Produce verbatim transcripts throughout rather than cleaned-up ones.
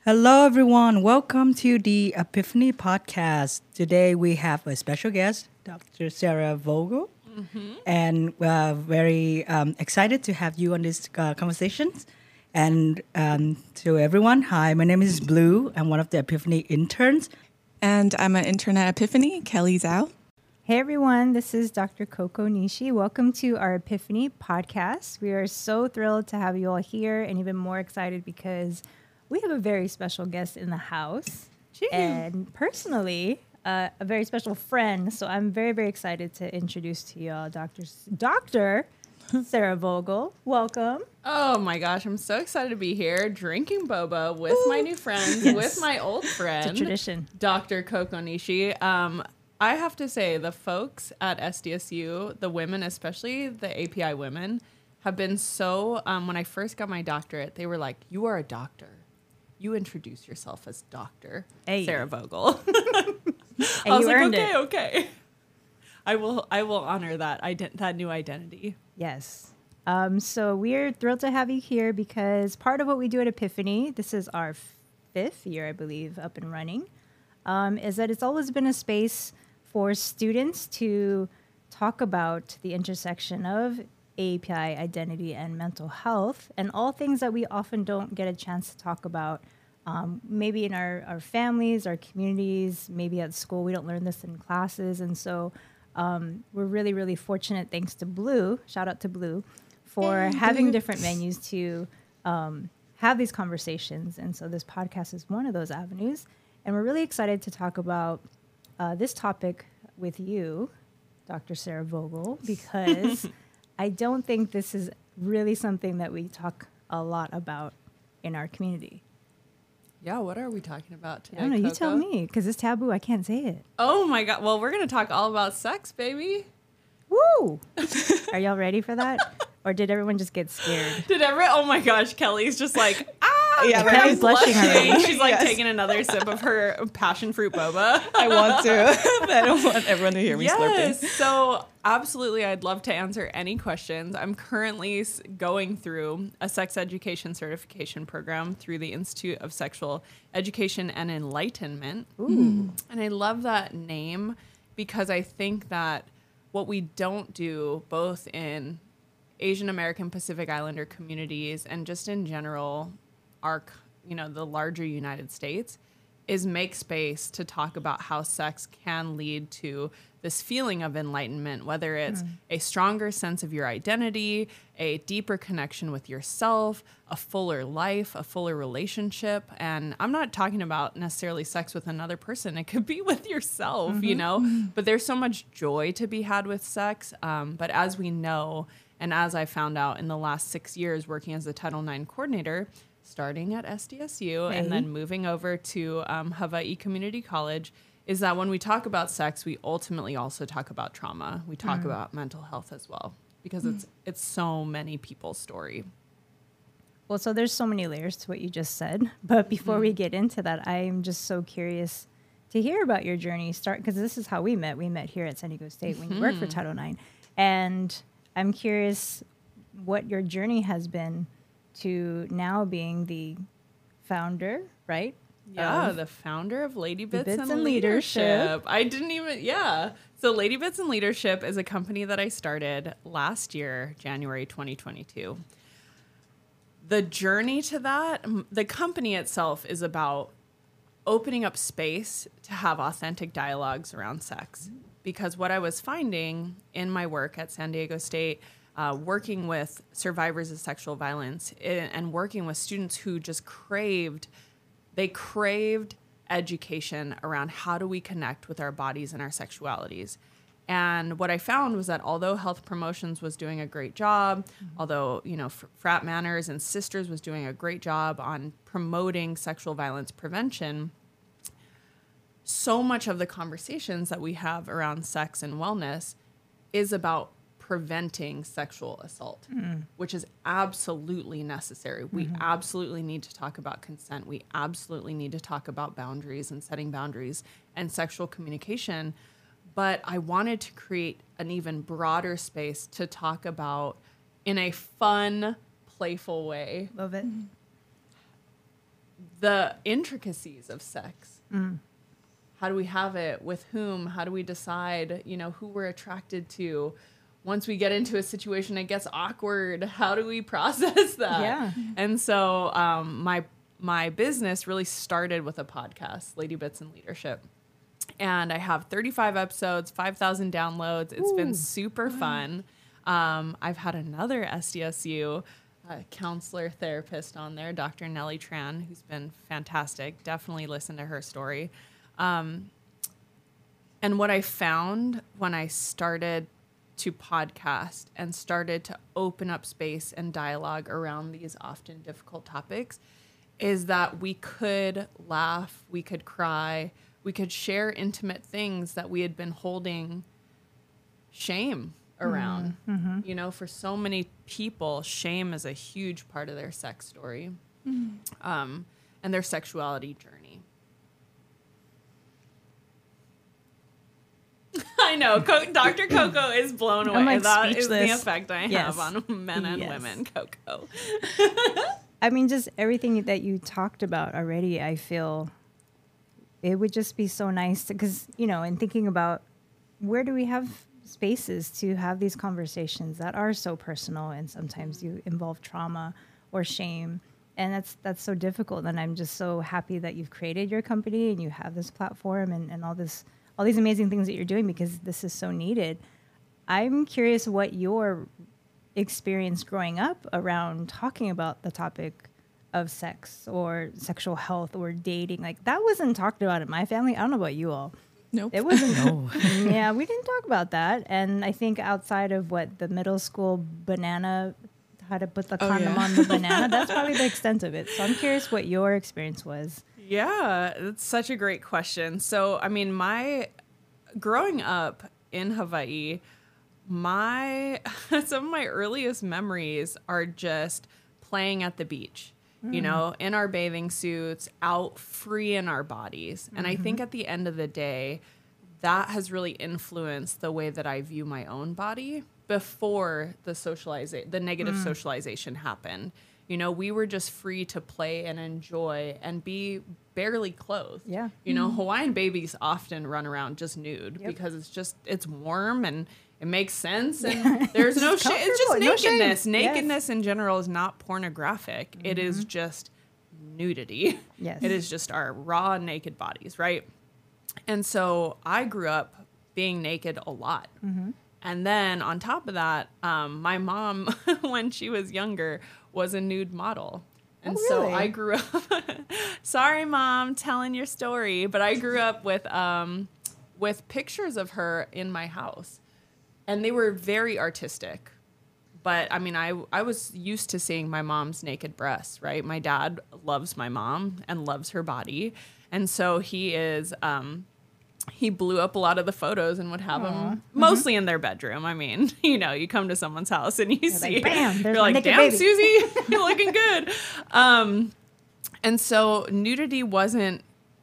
Hello, everyone. Welcome to the Epiphany Podcast. Today we have a special guest, Doctor Sarah Vogel, mm-hmm. and we're very um, excited to have you on this uh, conversation. And um, to everyone, hi, my name is Blue. I'm one of the Epiphany interns. And I'm an intern at Epiphany, Kelly Zhao. Hey everyone, this is Doctor Coco Nishi. Welcome to our Epiphany podcast. We are so thrilled to have you all here and even more excited because we have a very special guest in the house. Gee. And personally, uh, a very special friend. So I'm very, very excited to introduce to y'all Doctor Doctor Sarah Vogel. Welcome. Oh my gosh, I'm so excited to be here drinking boba with Ooh. my new friends, Yes. with my old friend, It's a tradition. Doctor Coco Nishi. Um, I have to say, the folks at S D S U, the women, especially the A P I women, have been so, um, when I first got my doctorate, they were like, you are a doctor. You introduce yourself as Doctor Hey. Sarah Vogel. And I was you like, earned okay, it. okay. I will, I will honor that, ident- that new identity. Yes. Um, so we're thrilled to have you here because part of what we do at Epiphany, this is our fifth year, I believe, up and running, um, is that it's always been a space for students to talk about the intersection of A P I identity and mental health and all things that we often don't get a chance to talk about. Um, maybe in our, our families, our communities, maybe at school, we don't learn this in classes. And so um, we're really, really fortunate, thanks to Blue, shout out to Blue, for Hey, having Blue. different venues to um, have these conversations. And so this podcast is one of those avenues. And we're really excited to talk about uh, this topic with you, Doctor Sarah Vogel, because I don't think this is really something that we talk a lot about in our community. Yeah, what are we talking about today, I don't know. You tell Coco? me, because it's taboo. I can't say it. Oh my God. Well, we're going to talk all about sex, baby. Woo! Are y'all ready for that? Or did everyone just get scared? Did ever? Oh my gosh, Kelly's just like, ah! Yeah, Kelly's Kelly's blushing already. She's like Yes. taking another sip of her passion fruit boba. I want to, but I don't want everyone to hear me Yes. slurping. So absolutely, I'd love to answer any questions. I'm currently s- going through a sex education certification program through the Institute of Sexual Education and Enlightenment. Ooh. And I love that name because I think that what we don't do, both in Asian American Pacific Islander communities and just in general, our, c- you know, the larger United States, is make space to talk about how sex can lead to this feeling of enlightenment, whether it's mm. a stronger sense of your identity, a deeper connection with yourself, a fuller life, a fuller relationship. And I'm not talking about necessarily sex with another person. It could be with yourself, mm-hmm. you know, mm-hmm. but there's so much joy to be had with sex. Um, but as we know, and as I found out in the last six years working as a Title nine coordinator, starting at S D S U Hey. and then moving over to um, Hawaii Community College, is that when we talk about sex, we ultimately also talk about trauma. We talk mm. about mental health as well, because mm. it's it's so many people's story. Well, so there's so many layers to what you just said. But before mm. we get into that, I'm just so curious to hear about your journey. Start because this is how we met. We met here at San Diego State when you worked for Title nine. And I'm curious what your journey has been to now being the founder, right? Yeah, of the founder of Lady Bits, Bits and, and Leadership. Leadership. I didn't even, yeah. So Lady Bits and Leadership is a company that I started last year, January twenty twenty-two. The journey to that, m- the company itself is about opening up space to have authentic dialogues around sex. Because what I was finding in my work at San Diego State, uh, working with survivors of sexual violence i- and working with students who just craved, they craved education around how do we connect with our bodies and our sexualities. And what I found was that although Health Promotions was doing a great job, mm-hmm. although, you know, F- Frat Manners and Sisters was doing a great job on promoting sexual violence prevention, so much of the conversations that we have around sex and wellness is about preventing sexual assault, mm. which is absolutely necessary. Mm-hmm. We absolutely need to talk about consent. We absolutely need to talk about boundaries and setting boundaries and sexual communication. But I wanted to create an even broader space to talk about in a fun, playful way. Love it. the intricacies of sex. Mm. How do we have it? With whom? How do we decide, you know, who we're attracted to? Once we get into a situation, it gets awkward. How do we process that? Yeah. And so um, my my business really started with a podcast, Lady Bits and Leadership. And I have thirty-five episodes, five thousand downloads. It's Ooh. been super fun. Um, I've had another S D S U uh, counselor therapist on there, Doctor Nellie Tran, who's been fantastic. Definitely listen to her story. Um, and what I found when I started to podcast and started to open up space and dialogue around these often difficult topics is that we could laugh, we could cry, we could share intimate things that we had been holding shame around. Mm-hmm. You know, for so many people, shame is a huge part of their sex story, mm. um, and their sexuality journey. I know. Co- Doctor Coco is blown away. Like that speechless. is the effect I yes. have on men and yes. women, Coco. I mean, just everything that you talked about already, I feel it would just be so nice because, you know, in thinking about where do we have spaces to have these conversations that are so personal and sometimes you involve trauma or shame. And that's that's so difficult. And I'm just so happy that you've created your company and you have this platform and, and all this all these amazing things that you're doing because this is so needed. I'm curious what your experience growing up around talking about the topic of sex or sexual health or dating. Like that wasn't talked about in my family. I don't know about you all. Nope. It wasn't. No. Yeah, we didn't talk about that. And I think outside of what the middle school banana, how to put the Oh, condom yeah. on the banana, that's probably the extent of it. So I'm curious what your experience was. Yeah, it's such a great question. So, I mean, my growing up in Hawaii, my some of my earliest memories are just playing at the beach, mm. you know, in our bathing suits, out free in our bodies. Mm-hmm. And I think at the end of the day, that has really influenced the way that I view my own body before the socializa- the negative mm. socialization happened. You know, we were just free to play and enjoy and be barely clothed. Yeah. You know, mm-hmm. Hawaiian babies often run around just nude Yep. because it's just, it's warm and it makes sense. And there's no shame. It's just No shame. nakedness. Nakedness Yes. in general is not pornographic. Mm-hmm. It is just nudity. Yes. It is just our raw naked bodies, right? And so I grew up being naked a lot. Mm-hmm. And then on top of that, um, my mom, when she was younger, was a nude model. And oh, so really? I grew up, sorry, Mom, telling your story, but I grew up with um, with pictures of her in my house. And they were very artistic. But, I mean, I, I was used to seeing my mom's naked breasts, right? My dad loves my mom and loves her body. And so he is... Um, he blew up a lot of the photos and would have Aww. them mm-hmm. mostly in their bedroom. I mean, you know, you come to someone's house and you you're see, like, bam, you're like, damn, baby. Susie, you're looking good. Um, and so nudity wasn't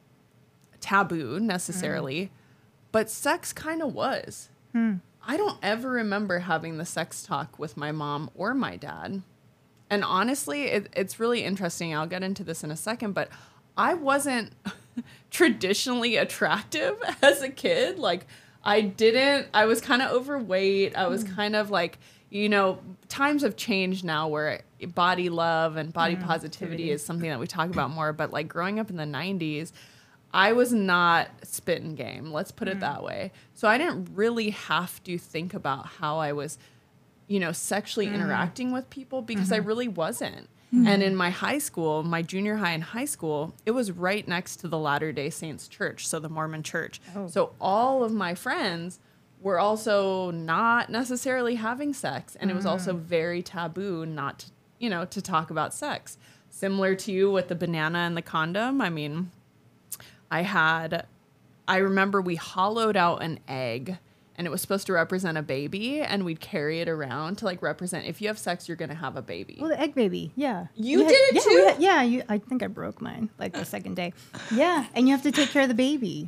taboo necessarily, mm. but sex kind of was. Mm. I don't ever remember having the sex talk with my mom or my dad. And honestly, it, it's really interesting. I'll get into this in a second, but I wasn't traditionally attractive as a kid. Like I didn't, I was kind of overweight. I was mm. kind of like, you know, times have changed now where body love and body mm, positivity activity. is something that we talk about more. But like growing up in the nineties, I was not spitting game. Let's put it mm. that way. So I didn't really have to think about how I was, you know, sexually mm. interacting with people because mm-hmm. I really wasn't. Mm-hmm. And in my high school, my junior high and high school, it was right next to the Latter-day Saints church, so the Mormon church. Oh. So all of my friends were also not necessarily having sex, and mm. it was also very taboo not to, you know, to talk about sex. Similar to you with the banana and the condom. I mean, I had, I remember we hollowed out an egg. And it was supposed to represent a baby, and we'd carry it around to like represent if you have sex, you're gonna have a baby. Well, the egg baby, yeah. You we did had, it yeah, too? Had, yeah, you, I think I broke mine like the second day. Yeah, and you have to take care of the baby.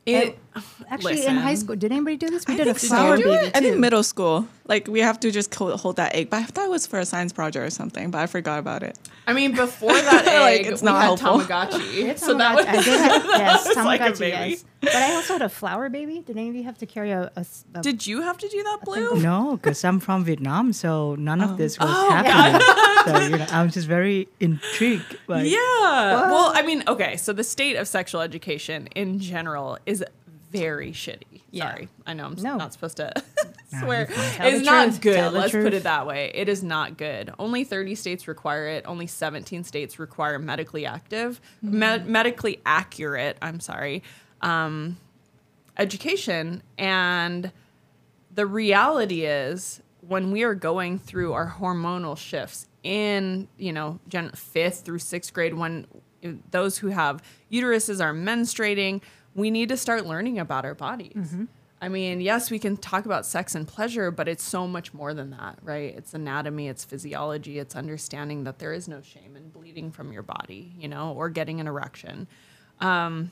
It, Actually, in high listen. school, did anybody do this? We I did a think so. flower Did you do baby it? I think too. middle school, like we have to just co- hold that egg. But I thought it was for a science project or something. But I forgot about it. I mean, before that Like, egg, it's we not had helpful. Tamagotchi. It's So that was, Tamagotchi. I did have, yes, was like a Tamagotchi, baby. yes. But I also had a flower baby. Did any of you have to carry a? a s- a- Did you have to do that, Blue? No, because I'm from Vietnam, so none of this was Oh, happening. So you know, I'm just very intrigued. Like, Yeah. Well, I mean, okay. So the state of sexual education in general is very shitty. Yeah. Sorry. I know I'm s- No. not supposed to No, swear. you're fine. Tell It's the not truth. good. Tell the Let's put truth. it that way. It is not good. Only thirty states require it. Only seventeen states require medically active, me- medically accurate, I'm sorry, um, education. And the reality is when we are going through our hormonal shifts in, you know, gen- fifth through sixth grade, when those who have uteruses are menstruating, we need to start learning about our bodies. I mean, yes, we can talk about sex and pleasure, but it's so much more than that, right? It's anatomy, it's physiology, it's understanding that there is no shame in bleeding from your body, you know, or getting an erection. Um,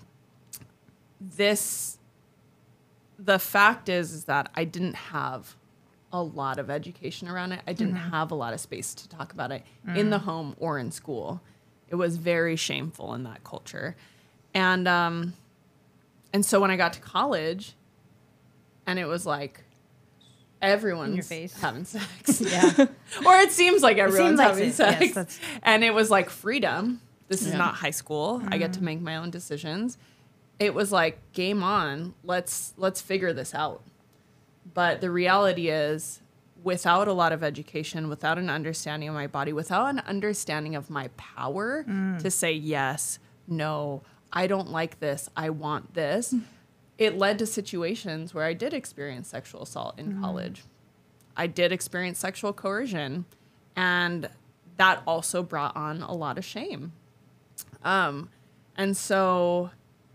this, the fact is, is that I didn't have a lot of education around it. I didn't have a lot of space to talk about it in the home or in school. It was very shameful in that culture. And, um, and so when I got to college, and it was like everyone's your face. having sex. yeah. Or it seems like everyone's like having it, yes, sex. that's- and it was like freedom. This is Yeah. not high school. I get to make my own decisions. It was like game on. Let's let's figure this out. But the reality is, without a lot of education, without an understanding of my body, without an understanding of my power to say yes, no, I don't like this, I want this, it led to situations where I did experience sexual assault in college. I did experience sexual coercion, and that also brought on a lot of shame. Um, and so,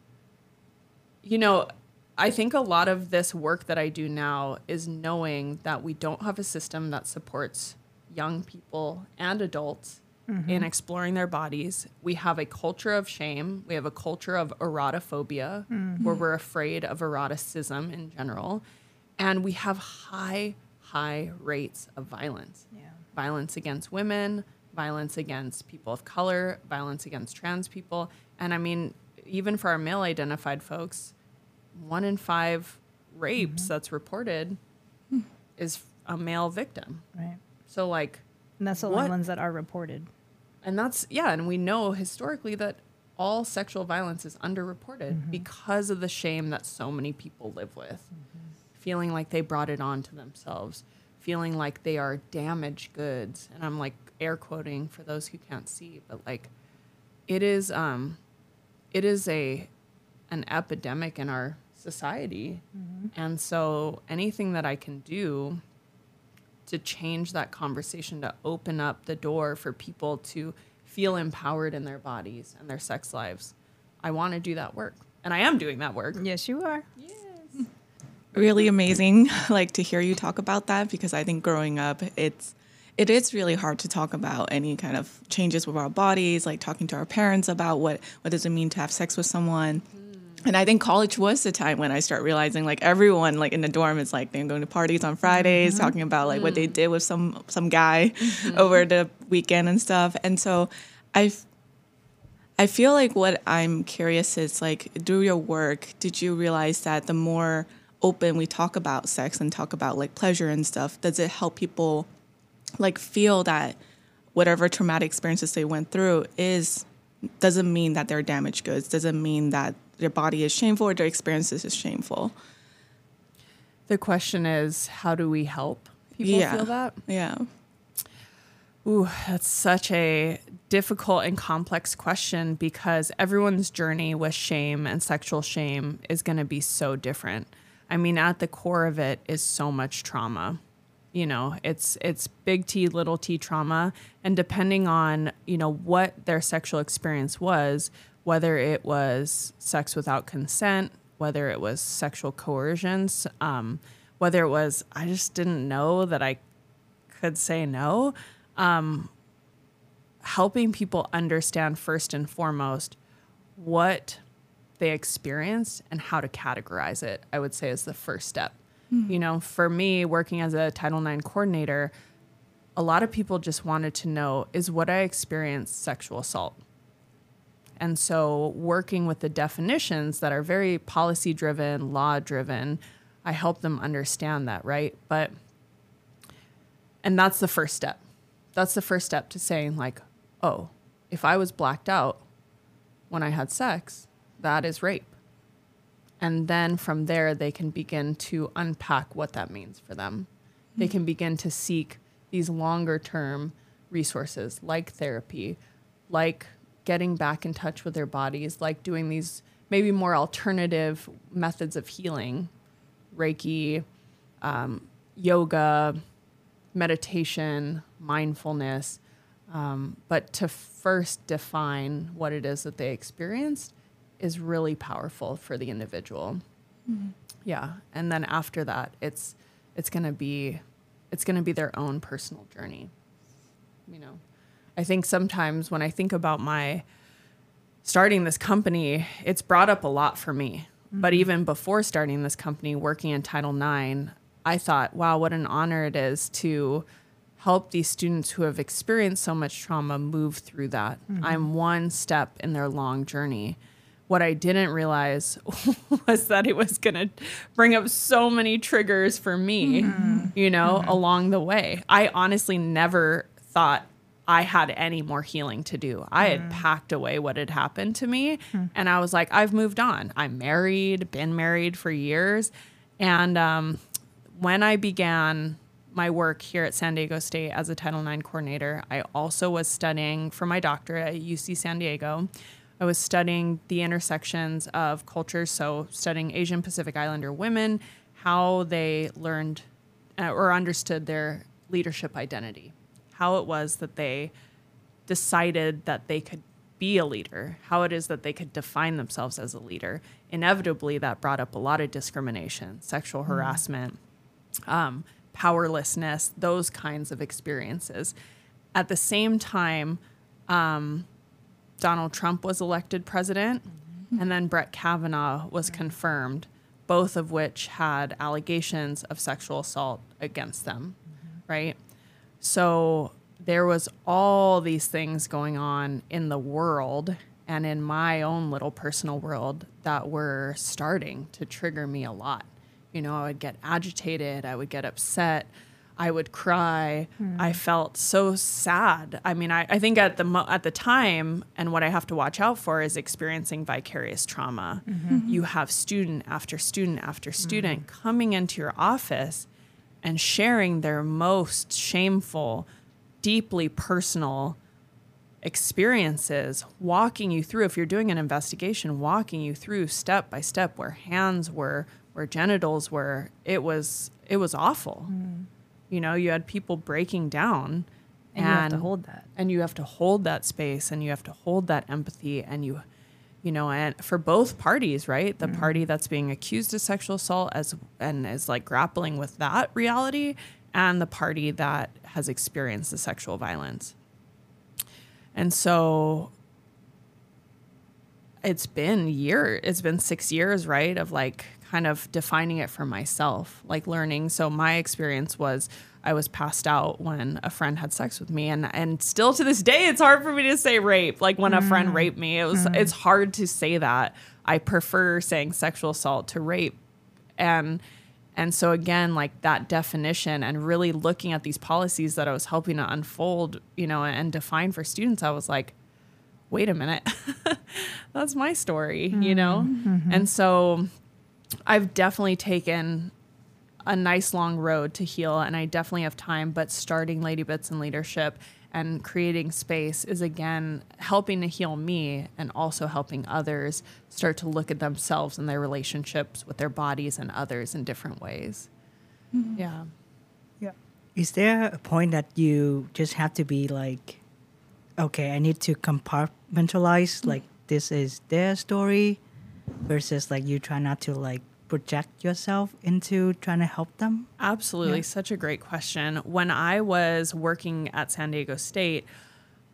you know, I think a lot of this work that I do now is knowing that we don't have a system that supports young people and adults in exploring their bodies. We have a culture of shame. We have a culture of erotophobia, where we're afraid of eroticism in general. And we have high, high rates of violence. Yeah. Violence against women, violence against people of color, violence against trans people. And I mean, even for our male identified folks, one in five rapes that's reported is a male victim. Right. So like, And that's the only What? ones that are reported. and that's, yeah, and we know historically that all sexual violence is underreported because of the shame that so many people live with. Feeling like they brought it on to themselves, feeling like they are damaged goods. And I'm like air quoting for those who can't see, but like it is um it is a an epidemic in our society. And so anything that I can do to change that conversation, to open up the door for people to feel empowered in their bodies and their sex lives, I want to do that work. And I am doing that work. Yes, you are. Really amazing, like to hear you talk about that, because I think growing up, it's it is really hard to talk about any kind of changes with our bodies, like talking to our parents about what what does it mean to have sex with someone. And I think college was the time when I start realizing, like, everyone, like, in the dorm is like they're going to parties on Fridays, Mm-hmm. talking about like what they did with some some guy over the weekend and stuff. And so I I feel like what I'm curious is, like, through your work, did you realize that the more open we talk about sex and talk about like pleasure and stuff, does it help people like feel that whatever traumatic experiences they went through is doesn't mean that they're damaged goods, doesn't mean that their body is shameful or their experiences is shameful? The question is, how do we help people Yeah. feel that? Yeah. Ooh, that's such a difficult and complex question, because everyone's journey with shame and sexual shame is going to be so different. I mean, at the core of it is so much trauma. You know, it's it's big T, little t trauma. And depending on, you know, what their sexual experience was, whether it was sex without consent, whether it was sexual coercions, um, whether it was, I just didn't know that I could say no, um, helping people understand first and foremost what they experienced and how to categorize it, I would say is the first step. Mm-hmm. You know, for me, working as a Title nine coordinator, a lot of people just wanted to know, is what I experienced sexual assault? And so working with the definitions that are very policy driven, law driven, I help them understand that, right? But, and that's the first step. That's the first step to saying like, oh, if I was blacked out when I had sex, that is rape. And then from there, they can begin to unpack what that means for them. Mm-hmm. They can begin to seek these longer term resources like therapy, like getting back in touch with their bodies, like doing these maybe more alternative methods of healing, Reiki, um, yoga, meditation, mindfulness, um, but to first define what it is that they experienced is really powerful for the individual. Mm-hmm. Yeah, and then after that, it's it's gonna be it's gonna be their own personal journey. You know, I think sometimes when I think about my starting this company, it's brought up a lot for me. Mm-hmm. But even before starting this company, working in Title nine, I thought, wow, what an honor it is to help these students who have experienced so much trauma move through that. Mm-hmm. I'm one step in their long journey. What I didn't realize was that it was going to bring up so many triggers for me, mm-hmm. you know, mm-hmm. along the way. I honestly never thought I had any more healing to do. I had mm. packed away what had happened to me. Mm. And I was like, I've moved on. I'm married, been married for years. And um, when I began my work here at San Diego State as a Title nine coordinator, I also was studying for my doctorate at U C San Diego. I was studying the intersections of cultures, so studying Asian Pacific Islander women, how they learned uh, or understood their leadership identity, how it was that they decided that they could be a leader, how it is that they could define themselves as a leader. Inevitably, that brought up a lot of discrimination, sexual mm-hmm. harassment, um, powerlessness, those kinds of experiences. At the same time, um, Donald Trump was elected president, mm-hmm. and then Brett Kavanaugh was confirmed, both of which had allegations of sexual assault against them, mm-hmm. right? So there was all these things going on in the world and in my own little personal world that were starting to trigger me a lot. You know, I would get agitated, I would get upset, I would cry. Mm. I felt so sad. I mean, I, I think at the mo- at the time, and what I have to watch out for is experiencing vicarious trauma. Mm-hmm. You have student after student after student mm-hmm. coming into your office and sharing their most shameful, deeply personal experiences, walking you through, if you're doing an investigation, walking you through step by step where hands were, where genitals were. It was it was awful. Mm. You know, you had people breaking down, and, and you have to hold that. And you have to hold that space, and you have to hold that empathy, and you, you know, and for both parties, right? The mm. party that's being accused of sexual assault as and is like grappling with that reality, and the party that has experienced the sexual violence. And so it's been year, it's been six years, right, of like kind of defining it for myself, like learning. So my experience was I was passed out when a friend had sex with me, and and still to this day, it's hard for me to say rape. Like when mm. a friend raped me, it was mm. it's hard to say that. I prefer saying sexual assault to rape, and and so again, like that definition and really looking at these policies that I was helping to unfold, you know, and define for students, I was like, wait a minute, that's my story, mm. you know, mm-hmm. and so I've definitely taken a nice long road to heal, and I definitely have time, but starting Lady Bits in Leadership and creating space is, again, helping to heal me and also helping others start to look at themselves and their relationships with their bodies and others in different ways. Mm-hmm. Yeah. Yeah. Is there a point that you just have to be like, okay, I need to compartmentalize, mm-hmm. like this is their story, versus like you try not to like project yourself into trying to help them? Absolutely. Yeah. Such a great question. When I was working at San Diego State,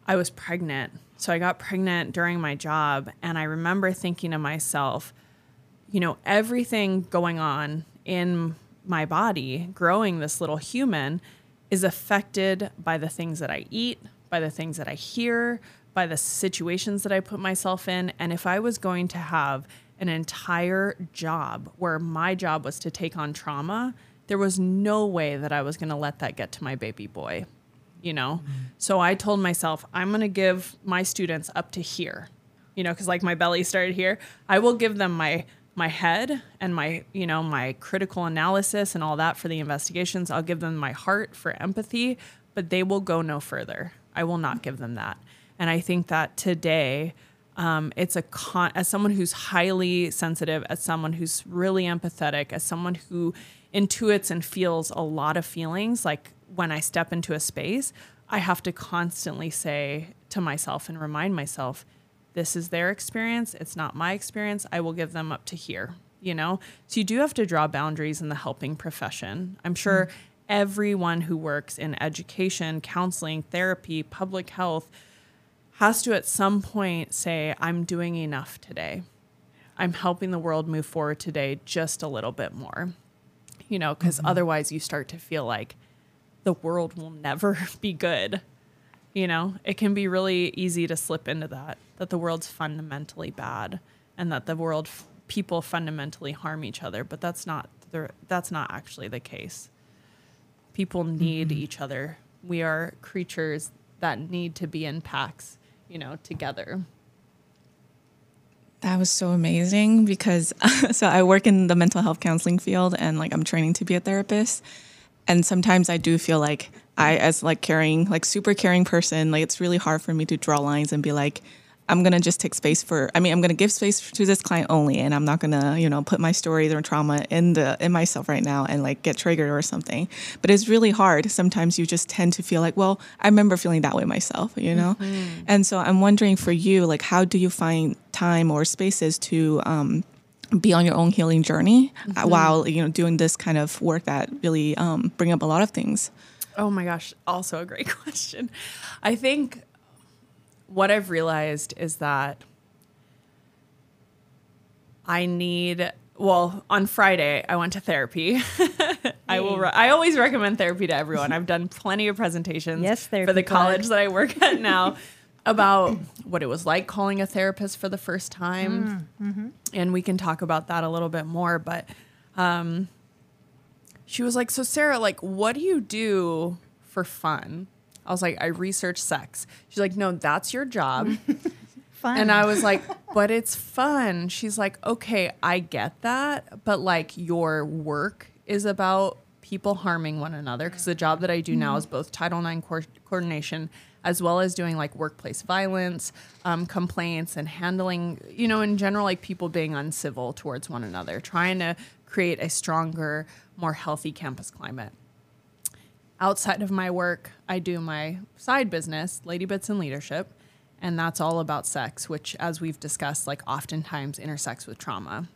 I was pregnant. So I got pregnant during my job. And I remember thinking to myself, you know, everything going on in my body, growing this little human, is affected by the things that I eat, by the things that I hear, by the situations that I put myself in. And if I was going to have an entire job where my job was to take on trauma, there was no way that I was going to let that get to my baby boy, you know? Mm-hmm. So I told myself, I'm going to give my students up to here, you know, because like my belly started here. I will give them my my head and my, you know, my critical analysis and all that for the investigations. I'll give them my heart for empathy, but they will go no further. I will not give them that. And I think that today, um, it's a con- as someone who's highly sensitive, as someone who's really empathetic, as someone who intuits and feels a lot of feelings, like when I step into a space, I have to constantly say to myself and remind myself, this is their experience. It's not my experience. I will give them up to here, you know? So you do have to draw boundaries in the helping profession. I'm sure mm-hmm. everyone who works in education, counseling, therapy, public health has to at some point say, I'm doing enough today. I'm helping the world move forward today just a little bit more, you know, because mm-hmm. otherwise you start to feel like the world will never be good. You know, it can be really easy to slip into that, that the world's fundamentally bad and that the world, people fundamentally harm each other. But that's not, that's not actually the case. People need mm-hmm. each other. We are creatures that need to be in packs, you know, together. That was so amazing because so I work in the mental health counseling field and like I'm training to be a therapist. And sometimes I do feel like I, as like caring, like super caring person, like it's really hard for me to draw lines and be like, I'm going to just take space for, I mean, I'm going to give space to this client only. And I'm not going to, you know, put my stories or trauma in the, in myself right now and like get triggered or something. But it's really hard. Sometimes you just tend to feel like, well, I remember feeling that way myself, you know? Mm-hmm. And so I'm wondering for you, like, how do you find time or spaces to, um, be on your own healing journey mm-hmm. uh, while, you know, doing this kind of work that really um, bring up a lot of things? Oh my gosh. Also a great question. I think what I've realized is that I need, well, on Friday, I went to therapy. I will. Re- I always recommend therapy to everyone. I've done plenty of presentations yes, for the college that I work at now about what it was like calling a therapist for the first time. Mm-hmm. And we can talk about that a little bit more. But um, she was like, so Sarah, like, what do you do for fun? I was like, I research sex. She's like, no, that's your job. Fun. And I was like, but it's fun. She's like, okay, I get that. But like your work is about people harming one another. Because the job that I do mm-hmm. now is both Title nine co- coordination as well as doing like workplace violence, um, complaints and handling, you know, in general, like people being uncivil towards one another, trying to create a stronger, more healthy campus climate. Outside of my work, I do my side business, Lady Bits in Leadership, and that's all about sex, which, as we've discussed, like oftentimes intersects with trauma.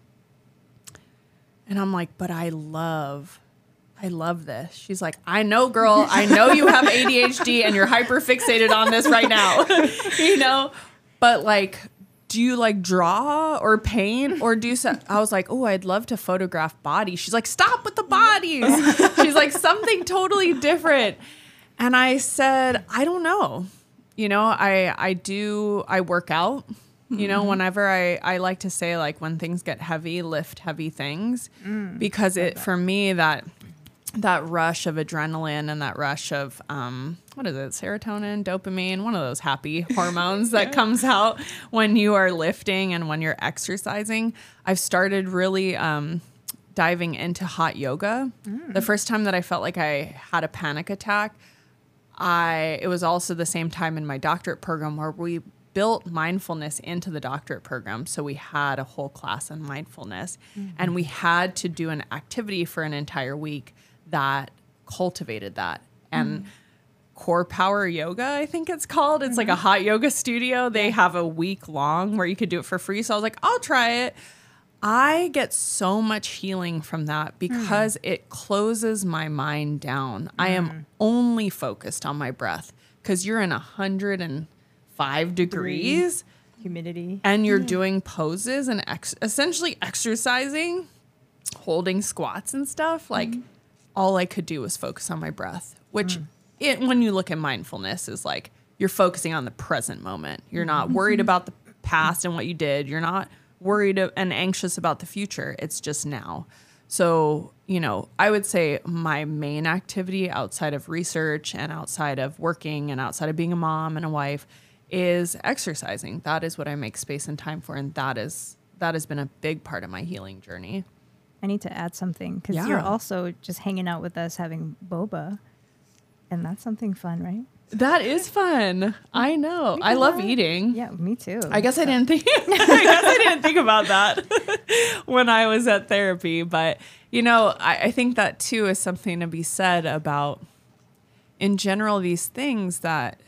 And I'm like, but I love, I love this. She's like, I know, girl, I know you have A D H D and you're hyper fixated on this right now, you know, but like, do you like draw or paint or do so? I was like, oh, I'd love to photograph bodies. She's like, stop with the bodies. She's like, something totally different. And I said, I don't know. You know, I, I do, I work out, you know, mm-hmm. whenever I, I like to say like when things get heavy, lift heavy things mm, because it, for me, that, that rush of adrenaline and that rush of, um, what is it? Serotonin, dopamine, one of those happy hormones that yeah. comes out when you are lifting and when you're exercising. I've started really, um, diving into hot yoga. Mm. The first time that I felt like I had a panic attack, I, it was also the same time in my doctorate program where we built mindfulness into the doctorate program. So we had a whole class on mindfulness mm-hmm. and we had to do an activity for an entire week that cultivated that. And mm. Core Power Yoga, I think it's called. It's mm-hmm. like a hot yoga studio. They have a week long where you could do it for free. So I was like, I'll try it. I get so much healing from that because mm. it closes my mind down. Mm. I am only focused on my breath because you're in a hundred and five degrees Humidity. and you're doing poses and ex- essentially exercising, holding squats and stuff, like mm-hmm. all I could do was focus on my breath, which mm. it, when you look at mindfulness is like you're focusing on the present moment. You're not worried about the past and what you did. You're not worried and anxious about the future. It's just now. So, you know, I would say my main activity outside of research and outside of working and outside of being a mom and a wife is exercising. That is what I make space and time for. And that is, that has been a big part of my healing journey. I need to add something because Yeah. you're also just hanging out with us having boba. And that's something fun, right? That is fun. I know. I love eating. Yeah, me too. I guess so. I didn't think I guess I didn't think about that when I was at therapy. But you know, I, I think that too is something to be said about in general these things that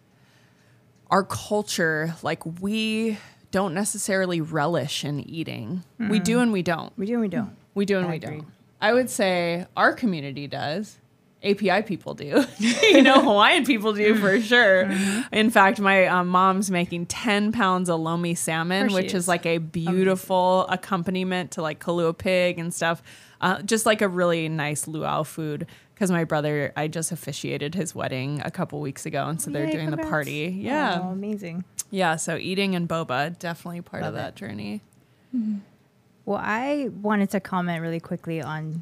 our culture, like we don't necessarily relish in eating. Mm-hmm. We do and we don't. We do and we don't. We do and I we agree. don't. I would say our community does. A P I people do. You know, Hawaiian people do for sure. Mm-hmm. In fact, my um, mom's making ten pounds of lomi salmon, which is. is like a beautiful Amazing. accompaniment to like kalua pig and stuff. Uh, just like a really nice luau food. Because my brother, I just officiated his wedding a couple weeks ago. And so they're Yay, doing congrats. the party. Yeah. Oh, amazing. Yeah. So eating and boba, definitely part Love of that it. journey. Mm-hmm. Well, I wanted to comment really quickly on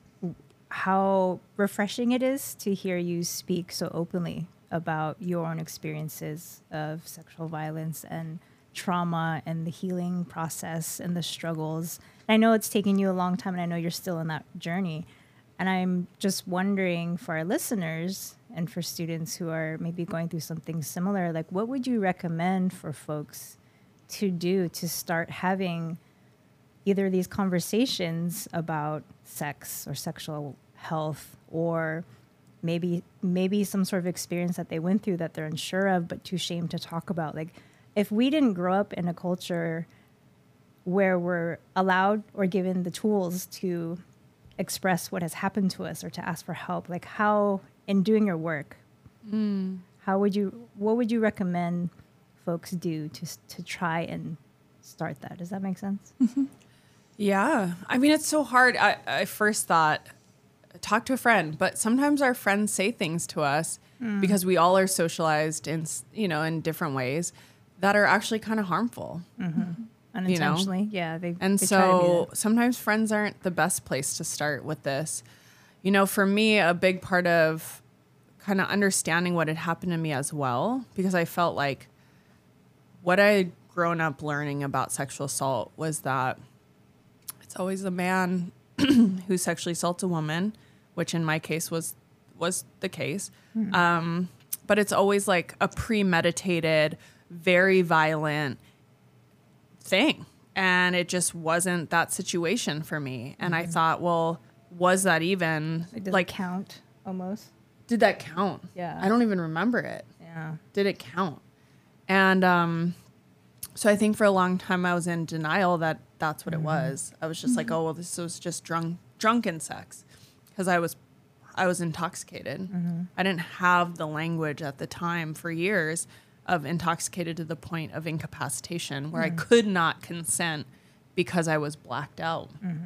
how refreshing it is to hear you speak so openly about your own experiences of sexual violence and trauma and the healing process and the struggles. And I know it's taken you a long time, and I know you're still in that journey. And I'm just wondering for our listeners and for students who are maybe going through something similar, like what would you recommend for folks to do to start having either these conversations about sex or sexual health, or maybe maybe some sort of experience that they went through that they're unsure of but too ashamed to talk about? Like, if we didn't grow up in a culture where we're allowed or given the tools to express what has happened to us or to ask for help, like how, in doing your work, mm. how would you, what would you recommend folks do to to try and start that? Does that make sense? Mm-hmm. Yeah. I mean, it's so hard. I, I first thought, talk to a friend, but sometimes our friends say things to us mm. because we all are socialized in, you know, in different ways that are actually kind of harmful. Mm-hmm. Unintentionally. You know? Yeah. They, and they so sometimes friends aren't the best place to start with this. You know, for me, a big part of kind of understanding what had happened to me as well, because I felt like what I had grown up learning about sexual assault was that it's always a man who sexually assaults a woman, which in my case was was the case. Mm-hmm. Um, but it's always like a premeditated, very violent thing. And it just wasn't that situation for me. And mm-hmm. I thought, well, was that even like, does like it count almost? Did that count? Yeah. I don't even remember it. Yeah. Did it count? And um, so I think for a long time I was in denial that that's what mm-hmm. it was. I was just mm-hmm. like, oh, well, this was just drunk, drunken sex, because I was, I was intoxicated. Mm-hmm. I didn't have the language at the time for years of intoxicated to the point of incapacitation, where mm-hmm. I could not consent because I was blacked out. Mm-hmm.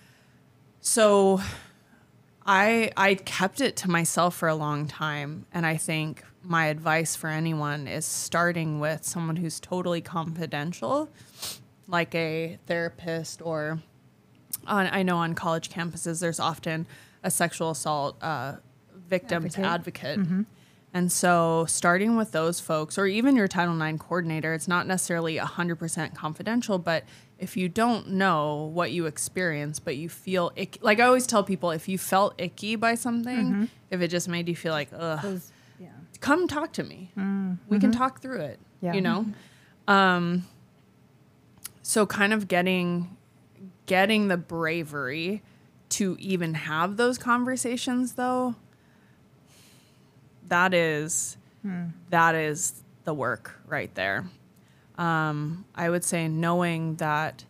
So I I kept it to myself for a long time, and I think my advice for anyone is starting with someone who's totally confidential, like a therapist, or on, I know on college campuses there's often a sexual assault uh, victims advocate. advocate. Mm-hmm. And so starting with those folks, or even your Title nine coordinator, it's not necessarily one hundred percent confidential, but if you don't know what you experience, but you feel icky, like I always tell people, if you felt icky by something, mm-hmm. if it just made you feel like, ugh, yeah. come talk to me. Mm-hmm. We can talk through it, yeah. you know? Um, so kind of getting, getting the bravery to even have those conversations, though, that is, hmm. that is the work right there. Um, I would say knowing that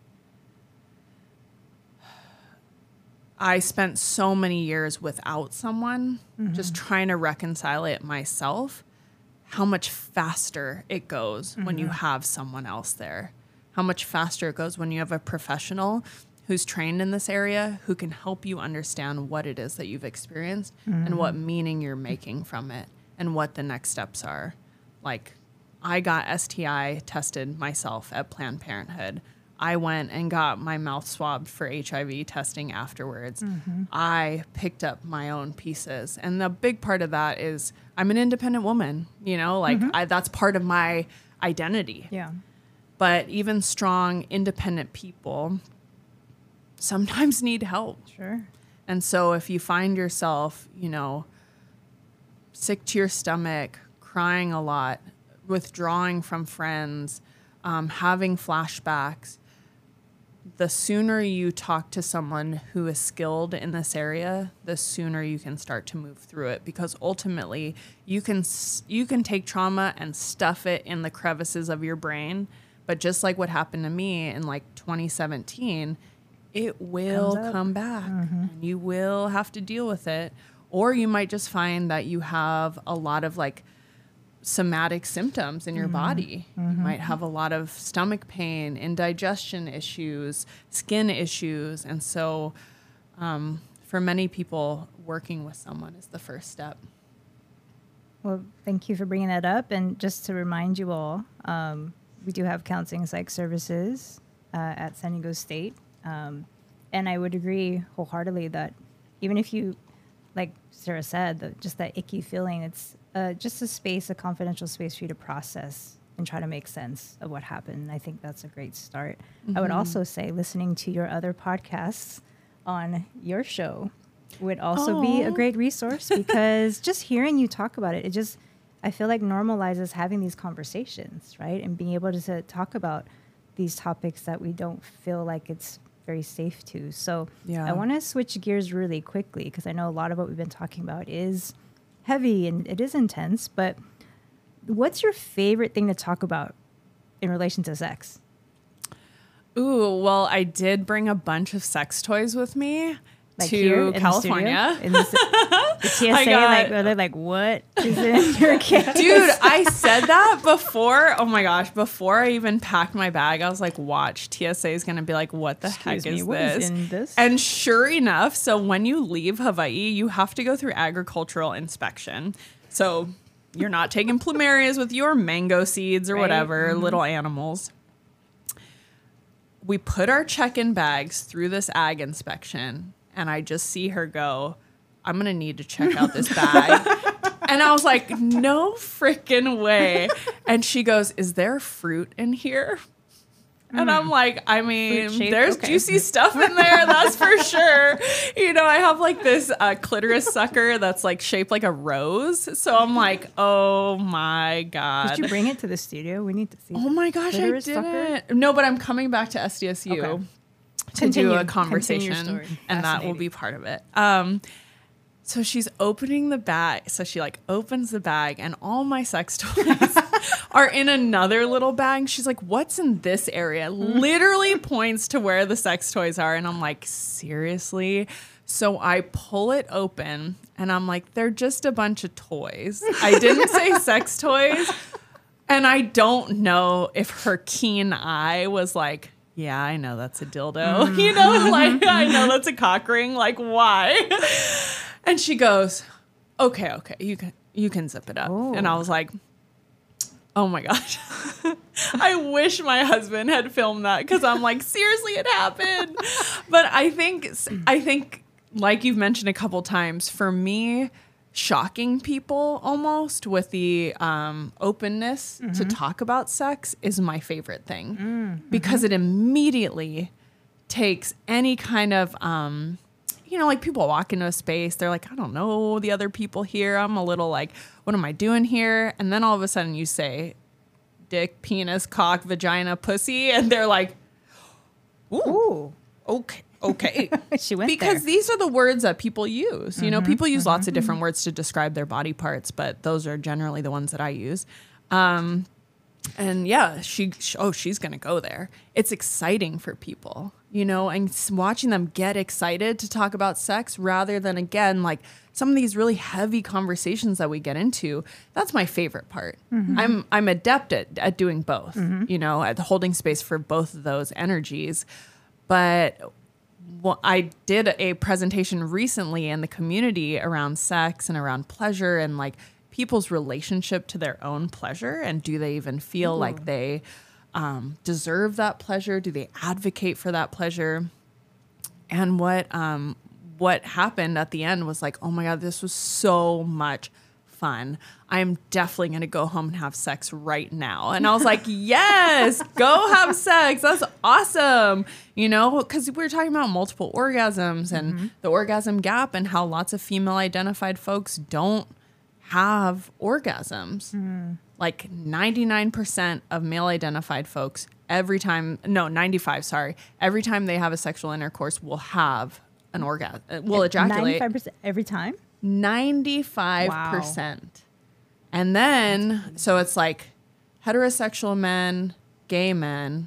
I spent so many years without someone, mm-hmm. just trying to reconcile it myself, how much faster it goes mm-hmm. when you have someone else there. How much faster it goes when you have a professional who's trained in this area who can help you understand what it is that you've experienced mm-hmm. and what meaning you're making from it and what the next steps are. Like, I got S T I tested myself at Planned Parenthood. I went and got my mouth swabbed for H I V testing afterwards. Mm-hmm. I picked up my own pieces. And the big part of that is I'm an independent woman, you know, like mm-hmm. I, that's part of my identity. Yeah. But even strong, independent people sometimes need help. Sure. And so if you find yourself, you know, sick to your stomach, crying a lot, withdrawing from friends, um, having flashbacks, the sooner you talk to someone who is skilled in this area, the sooner you can start to move through it. Because ultimately, you can you can take trauma and stuff it in the crevices of your brain. But just like what happened to me in like twenty seventeen, it will come back. Mm-hmm. And you will have to deal with it. Or you might just find that you have a lot of like somatic symptoms in your mm-hmm. body. Mm-hmm. You might have a lot of stomach pain, indigestion issues, skin issues. And so um, for many people, working with someone is the first step. Well, thank you for bringing that up. And just to remind you all, um, we do have counseling psych services uh, at San Diego State. Um, and I would agree wholeheartedly that even if you, like Sarah said, the, just that icky feeling, it's uh, just a space, a confidential space for you to process and try to make sense of what happened. I think that's a great start. Mm-hmm. I would also say listening to your other podcasts on your show would also Aww. Be a great resource, because just hearing you talk about it, it just, I feel like normalizes having these conversations, right? And being able to, to talk about these topics that we don't feel like it's very safe to. So yeah. I want to switch gears really quickly, because I know a lot of what we've been talking about is heavy and it is intense, but what's your favorite thing to talk about in relation to sex? Ooh, well, I did bring a bunch of sex toys with me. Like to here in California. The, in the, the T S A, got, like, are they like, what is in your case? Dude, I said that before. Oh my gosh. Before I even packed my bag, I was like, watch, T S A is going to be like, what the Excuse heck is me, this? What is in this? And sure enough, so when you leave Hawaii, you have to go through agricultural inspection. So you're not taking plumerias with your mango seeds or right? whatever, mm-hmm. little animals. We put our check-in bags through this ag inspection. And I just see her go, I'm going to need to check out this bag. And I was like, no freaking way. And she goes, is there fruit in here? Mm. And I'm like, I mean, there's okay. juicy stuff in there. That's for sure. You know, I have like this uh, clitoris sucker that's like shaped like a rose. So I'm like, oh my God. Did you bring it to the studio? We need to see. Oh my gosh, I didn't. Sucker? No, but I'm coming back to S D S U. Okay. To Continue. do a conversation, and that will be part of it. Um, so she's opening the bag. So she like opens the bag, and all my sex toys are in another little bag. She's like, "What's in this area?" Literally points to where the sex toys are, and I'm like, "Seriously?" So I pull it open, and I'm like, "They're just a bunch of toys." I didn't say sex toys, and I don't know if her keen eye was like, yeah, I know that's a dildo. Mm. You know, like, I know that's a cock ring. Like, why? And she goes, okay, okay, you can you can zip it up. Oh. And I was like, oh my gosh. I wish my husband had filmed that, because I'm like, seriously, it happened. But I think, I think, like you've mentioned a couple times, for me, shocking people almost with the um, openness mm-hmm. to talk about sex is my favorite thing, mm-hmm. because it immediately takes any kind of, um, you know, like people walk into a space, they're like, I don't know the other people here. I'm a little like, what am I doing here? And then all of a sudden you say dick, penis, cock, vagina, pussy. And they're like, ooh, ooh. okay. Okay. She went because there. These are the words that people use. Mm-hmm, you know, people use mm-hmm, lots of different mm-hmm. words to describe their body parts, but those are generally the ones that I use. Um, and yeah, she, she oh, she's going to go there. It's exciting for people, you know, and s- watching them get excited to talk about sex rather than, again, like some of these really heavy conversations that we get into. That's my favorite part. Mm-hmm. I'm I'm adept at, at doing both, mm-hmm. you know, at holding space for both of those energies. But well, I did a presentation recently in the community around sex and around pleasure and like people's relationship to their own pleasure, and do they even feel Ooh. like they um, deserve that pleasure? Do they advocate for that pleasure? And what um, what happened at the end was like, oh my God, this was so much fun. I'm definitely going to go home and have sex right now. And I was like, yes, go have sex. That's awesome. You know, because we were talking about multiple orgasms and mm-hmm. the orgasm gap and how lots of female identified folks don't have orgasms. Mm. Like ninety-nine percent of male identified folks every time, no, ninety-five, sorry, every time they have a sexual intercourse will have an orgasm, will ejaculate. ninety-five percent every time? ninety-five percent. Wow. And then, so it's like heterosexual men, gay men,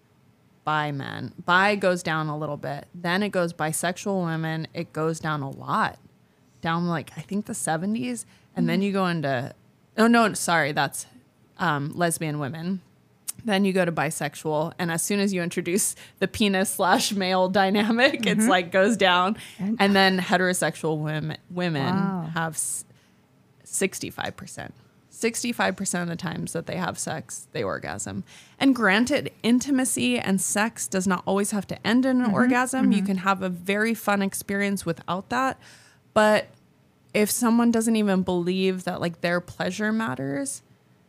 bi men. Bi goes down a little bit. Then it goes bisexual women. It goes down a lot. Down like, I think the seventies. And mm. then you go into, oh no, sorry, that's um, lesbian women. Then you go to bisexual. And as soon as you introduce the penis slash male dynamic, mm-hmm. it's like goes down. And, and then heterosexual women, women wow. have s- sixty-five percent. sixty-five percent of the times that they have sex, they orgasm. And granted, intimacy and sex does not always have to end in an mm-hmm. orgasm. Mm-hmm. You can have a very fun experience without that. But if someone doesn't even believe that like their pleasure matters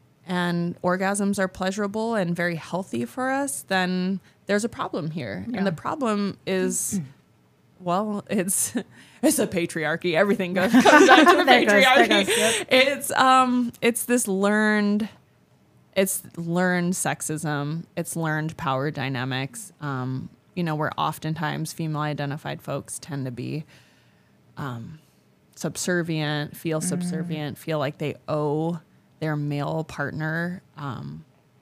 and orgasms are pleasurable and very healthy for us, then there's a problem here. Yeah. And the problem is, well, it's it's a patriarchy. Everything goes comes back to the patriarchy. Goes, goes, yep. It's um it's this learned it's learned sexism. It's learned power dynamics. Um, you know, where oftentimes female identified folks tend to be um subservient, feel subservient, mm. feel like they owe their male partner um,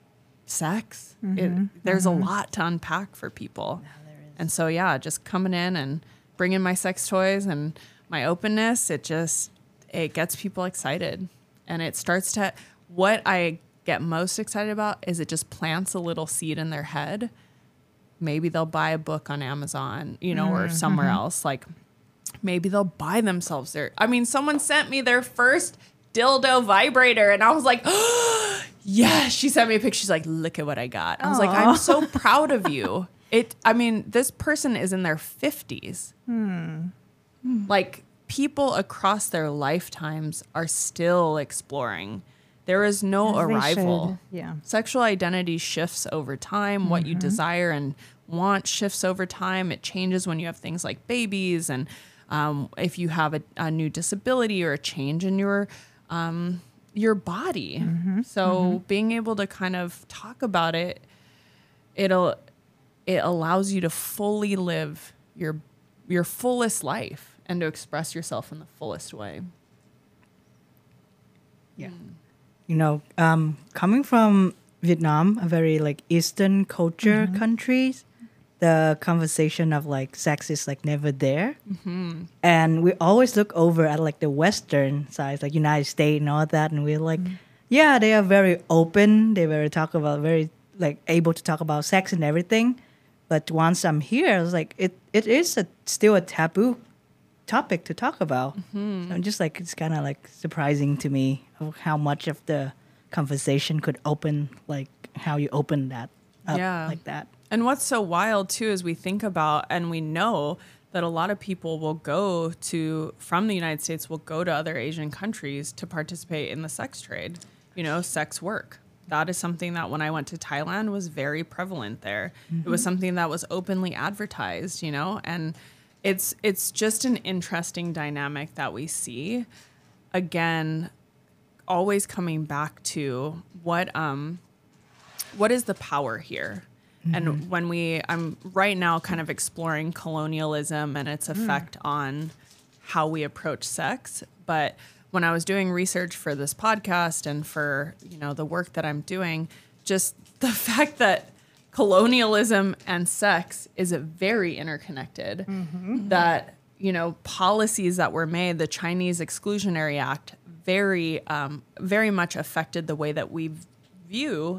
sex. Mm-hmm. It, there's mm-hmm. a lot to unpack for people. Yeah, there is. And so, yeah, just coming in and bringing my sex toys and my openness, it just, it gets people excited. And it starts to, what I get most excited about is it just plants a little seed in their head. Maybe they'll buy a book on Amazon, you know, mm-hmm. or somewhere mm-hmm. else. Like, maybe they'll buy themselves their, I mean, someone sent me their first dildo vibrator and I was like, oh, yeah, she sent me a picture. She's like, look at what I got. I was Aww. like, I'm so proud of you. It, I mean, this person is in their fifties. Hmm. Like people across their lifetimes are still exploring. There is no As arrival. Yeah. Sexual identity shifts over time. Mm-hmm. What you desire and want shifts over time. It changes when you have things like babies and Um, if you have a, a new disability or a change in your um, your body. Mm-hmm. So mm-hmm. being able to kind of talk about it, it'll it allows you to fully live your your fullest life and to express yourself in the fullest way. Yeah. Mm. You know, um, coming from Vietnam, a very like Eastern culture mm-hmm. countries, the conversation of like sex is like never there. Mm-hmm. And we always look over at like the Western side, like United States and all that. And we're like, mm-hmm. yeah, they are very open. They very talk about, very like able to talk about sex and everything. But once I'm here, I was like, it, it is a, still a taboo topic to talk about. Mm-hmm. So I'm just like, it's kind of like surprising to me of how much of the conversation could open, like how you open that up yeah. like that. And what's so wild too is we think about and we know that a lot of people will go to from the United States will go to other Asian countries to participate in the sex trade, you know, sex work. That is something that when I went to Thailand was very prevalent there. Mm-hmm. It was something that was openly advertised, you know, and it's it's just an interesting dynamic that we see. Again, always coming back to what um what is the power here? Mm-hmm. And when we, I'm right now kind of exploring colonialism and its effect mm. on how we approach sex. But when I was doing research for this podcast and for, you know, the work that I'm doing, just the fact that colonialism and sex is a very interconnected, mm-hmm. that, you know, policies that were made, the Chinese Exclusionary Act, very, um, very much affected the way that we view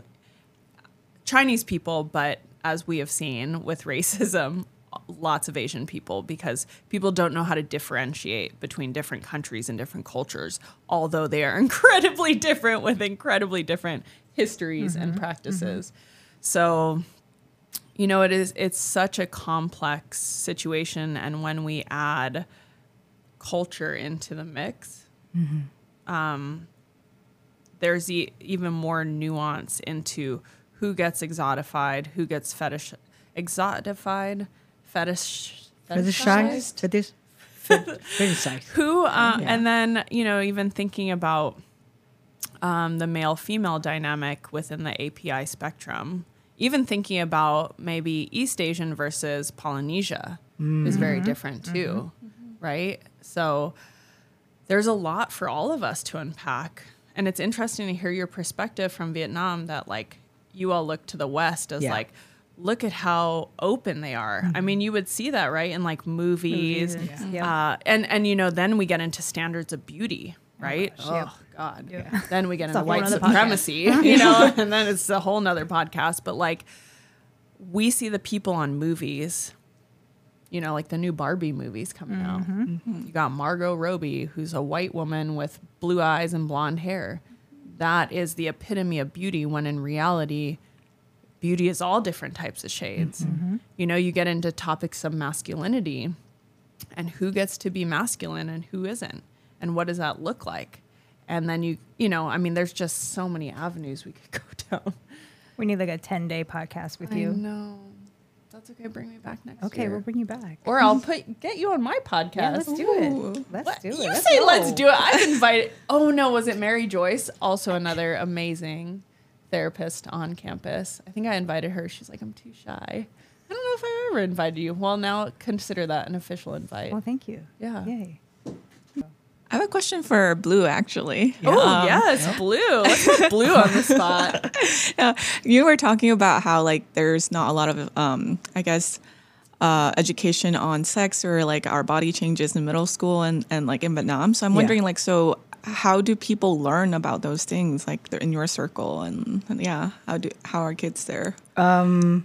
Chinese people, but as we have seen with racism, lots of Asian people, because people don't know how to differentiate between different countries and different cultures, although they are incredibly different with incredibly different histories mm-hmm. and practices. Mm-hmm. So, you know, it is, it's such a complex situation. And when we add culture into the mix, mm-hmm. um, there's e- even more nuance into who gets exotified, who gets fetish, exotified, fetish, fetishized, fetish, fetishized. Who, uh, yeah. and then, you know, even thinking about um, the male-female dynamic within the A P I spectrum, even thinking about maybe East Asian versus Polynesia mm-hmm. is very different too, mm-hmm. right? So there's a lot for all of us to unpack. And it's interesting to hear your perspective from Vietnam that, like, you all look to the West as, yeah. like, look at how open they are. Mm-hmm. I mean, you would see that, right, in, like, movies. movies yeah. uh, and, and, you know, then we get into standards of beauty, right? Oh, oh God. Yeah. Then we get into white supremacy, you know, and then it's a whole nother podcast. But, like, we see the people on movies, you know, like the new Barbie movies coming mm-hmm. out. Mm-hmm. You got Margot Robbie, who's a white woman with blue eyes and blonde hair. That is the epitome of beauty, when in reality, beauty is all different types of shades. Mm-hmm. You know, you get into topics of masculinity and who gets to be masculine and who isn't, and what does that look like? And then you, you know, I mean, there's just so many avenues we could go down. We need like a ten day podcast with you. I know. That's okay. Bring me back next okay, year. we'll bring you back. Or I'll put get you on my podcast. Yeah, let's do Ooh. it. Let's what? do it. You let's say go. let's do it. I've invited. Oh no, was it Mary Joyce? Also another amazing therapist on campus. I think I invited her. She's like, I'm too shy. I don't know if I ever invited you. Well, now consider that an official invite. Well, thank you. Yeah. Yay. I have a question for Blue, actually. Yeah. Oh, um, yes, yeah. Blue. Let's put Blue on the spot. Yeah. You were talking about how, like, there's not a lot of, um, I guess, uh, education on sex or, like, our body changes in middle school and, and like, in Vietnam. So I'm wondering, yeah. like, so how do people learn about those things, like, in your circle? And, and yeah, how do how are kids there? Um.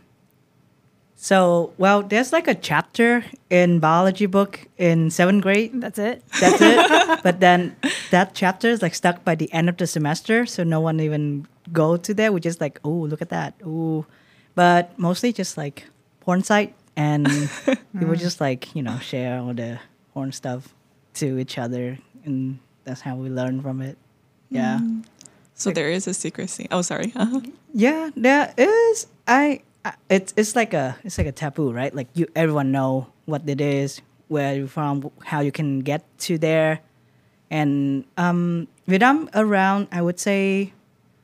So, well, there's like a chapter in biology book in seventh grade. That's it. That's it. But then that chapter is like stuck by the end of the semester, so no one even go to there. We just like, oh, look at that. Ooh. But mostly just like porn site, and people just like, you know, share all the porn stuff to each other, and that's how we learn from it. Yeah. Mm. So like, there is a secrecy. Oh, sorry. Uh-huh. Yeah, there is. I. It's it's like a it's like a taboo, right? Like you, everyone know what it is, where you're from, how you can get to there, and um, Vietnam around I would say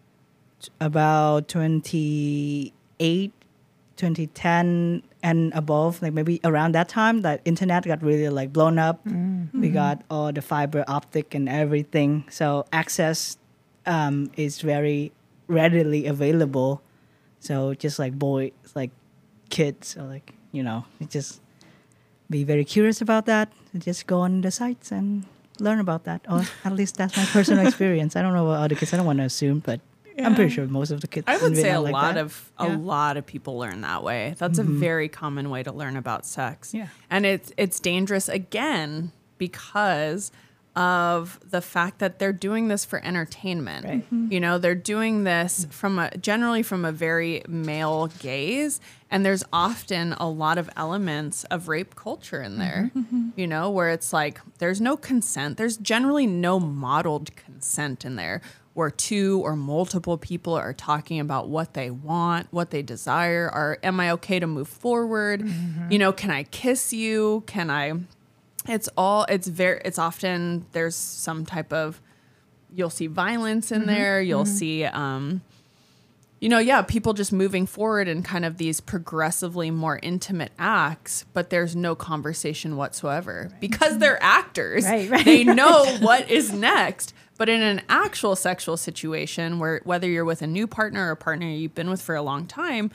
about twenty-eight, twenty ten and above, like maybe around that time, that internet got really like blown up. Mm-hmm. We got all the fiber optic and everything, so access um, is very readily available. So just like boys, like kids, or like, you know, just be very curious about that. Just go on the sites and learn about that. Or at least that's my personal experience. I don't know about other kids. I don't want to assume, but yeah. I'm pretty sure most of the kids. I would say a like lot that. of a yeah. lot of people learn that way. That's mm-hmm. a very common way to learn about sex. Yeah, and it's it's dangerous again because of the fact that they're doing this for entertainment. Right. Mm-hmm. You know, they're doing this from a generally from a very male gaze, and there's often a lot of elements of rape culture in there. Mm-hmm. You know, where it's like there's no consent. There's generally no modeled consent in there, where two or multiple people are talking about what they want, what they desire, or am I okay to move forward? Mm-hmm. You know, can I kiss you? Can I? It's all, it's very, it's often, there's some type of, you'll see violence in mm-hmm. there. You'll mm-hmm. see, um, you know, yeah, people just moving forward in kind of these progressively more intimate acts, but there's no conversation whatsoever right. because they're actors. Right, right. They know what is next. But in an actual sexual situation where whether you're with a new partner or a partner you've been with for a long time,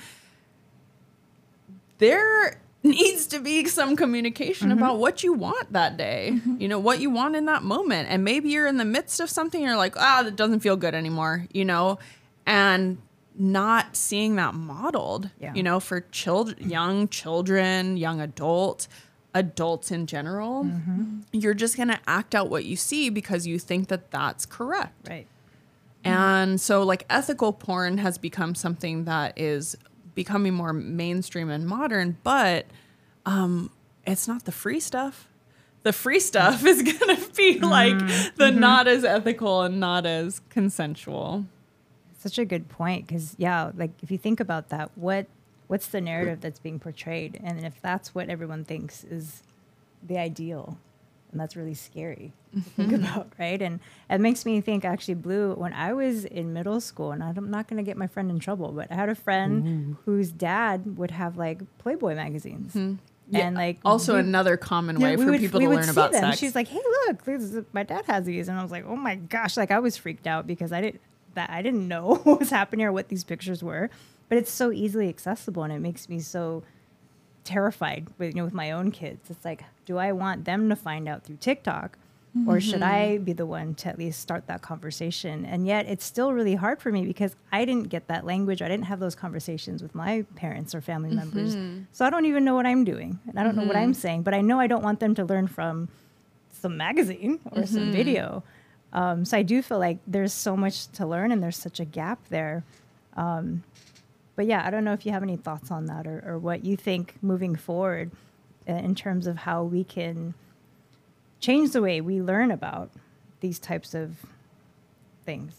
there needs to be some communication mm-hmm. about what you want that day, mm-hmm. you know, what you want in that moment. And maybe you're in the midst of something and you're like, ah, that doesn't feel good anymore, you know, and not seeing that modeled, yeah. you know, for children, young children, young adults, adults in general, mm-hmm. you're just going to act out what you see because you think that that's correct. Right. And so like ethical porn has become something that is becoming more mainstream and modern, but um, it's not the free stuff. The free stuff is going to be like mm-hmm. the not as ethical and not as consensual. Such a good point, because yeah, like if you think about that, what what's the narrative that's being portrayed, and if that's what everyone thinks is the ideal, and that's really scary to think Mm-hmm. about, right? And it makes me think, actually, Blue, when I was in middle school, and I'm not going to get my friend in trouble, but I had a friend Ooh. whose dad would have like Playboy magazines. Mm-hmm. And yeah. like also we, another common yeah, way for would, people to learn about them. sex. She's like, "Hey, look, this is, my dad has these," and I was like, "Oh my gosh!" Like I was freaked out because I didn't that I didn't know what was happening or what these pictures were. But it's so easily accessible, and it makes me so terrified with you know with my own kids. It's like, do I want them to find out through TikTok? Mm-hmm. Or should I be the one to at least start that conversation? And yet it's still really hard for me because I didn't get that language. I didn't have those conversations with my parents or family mm-hmm. members. So I don't even know what I'm doing. And I don't mm-hmm. know what I'm saying. But I know I don't want them to learn from some magazine or mm-hmm. some video. Um, so I do feel like there's so much to learn and there's such a gap there. Um, but yeah, I don't know if you have any thoughts on that or, or what you think moving forward uh, in terms of how we can change the way we learn about these types of things.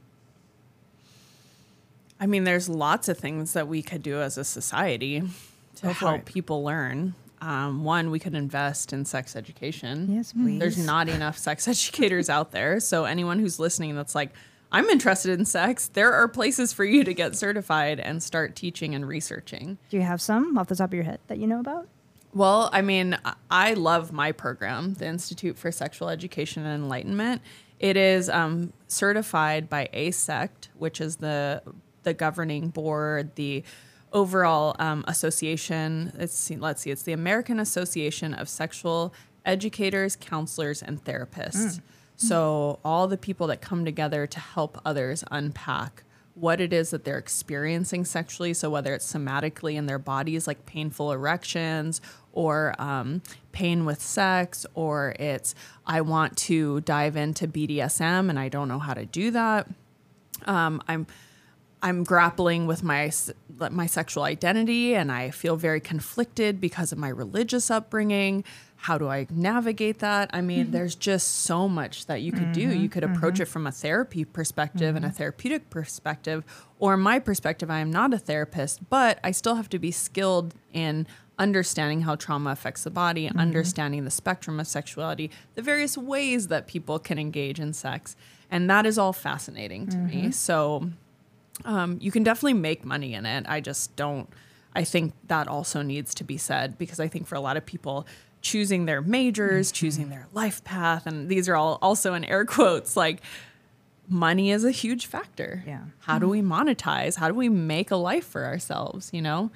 I mean, there's lots of things that we could do as a society to help it. people learn. Um, one, we could invest in sex education. Yes, please. There's not enough sex educators out there. So anyone who's listening that's like, I'm interested in sex, there are places for you to get certified and start teaching and researching. Do you have some off the top of your head that you know about? Well, I mean, I love my program, the Institute for Sexual Education and Enlightenment. It is um, certified by A S E C T, which is the the governing board, the overall um, association. It's, let's see, it's the American Association of Sexual Educators, Counselors, and Therapists. Mm. So all the people that come together to help others unpack what it is that they're experiencing sexually. So whether it's somatically in their bodies, like painful erections or um, pain with sex, or it's, I want to dive into B D S M and I don't know how to do that. Um, I'm I'm grappling with my my sexual identity and I feel very conflicted because of my religious upbringing. How do I navigate that? I mean, mm-hmm. there's just so much that you could mm-hmm, do. You could mm-hmm. approach it from a therapy perspective mm-hmm. and a therapeutic perspective, or my perspective, I am not a therapist, but I still have to be skilled in understanding how trauma affects the body, mm-hmm. understanding the spectrum of sexuality, the various ways that people can engage in sex. And that is all fascinating to mm-hmm. me. So um, you can definitely make money in it. I just don't, I think that also needs to be said, because I think for a lot of people, choosing their majors, mm-hmm. choosing their life path, and these are all also in air quotes, like money is a huge factor. Yeah. How mm-hmm. do we monetize? How do we make a life for ourselves, you know?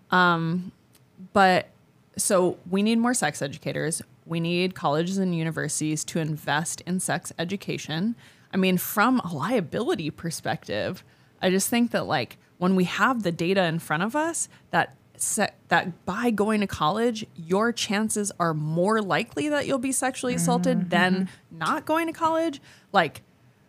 Um, but so we need more sex educators. We need colleges and universities to invest in sex education. I mean, from a liability perspective, I just think that like when we have the data in front of us, that Se- that by going to college, your chances are more likely that you'll be sexually assaulted mm-hmm. than not going to college. Like,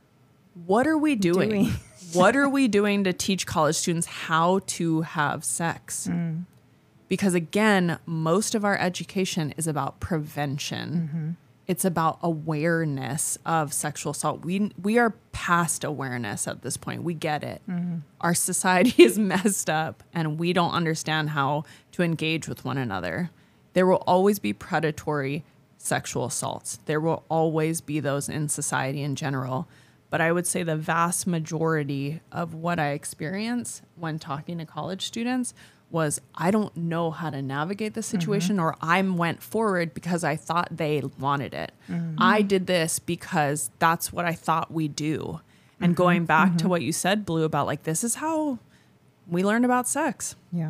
what are we doing? doing. What are we doing to teach college students how to have sex? Mm. Because again, most of our education is about prevention. Mm-hmm. It's about awareness of sexual assault. We we are past awareness at this point. We get it. Mm-hmm. Our society is messed up and we don't understand how to engage with one another. There will always be predatory sexual assaults. There will always be those in society in general. but I would say the vast majority of what I experience when talking to college students was I don't know how to navigate the situation, mm-hmm. or I went forward because I thought they wanted it. Mm-hmm. I did this because that's what I thought we do. And mm-hmm. going back mm-hmm. to what you said, Blue, about like, this is how we learned about sex. Yeah.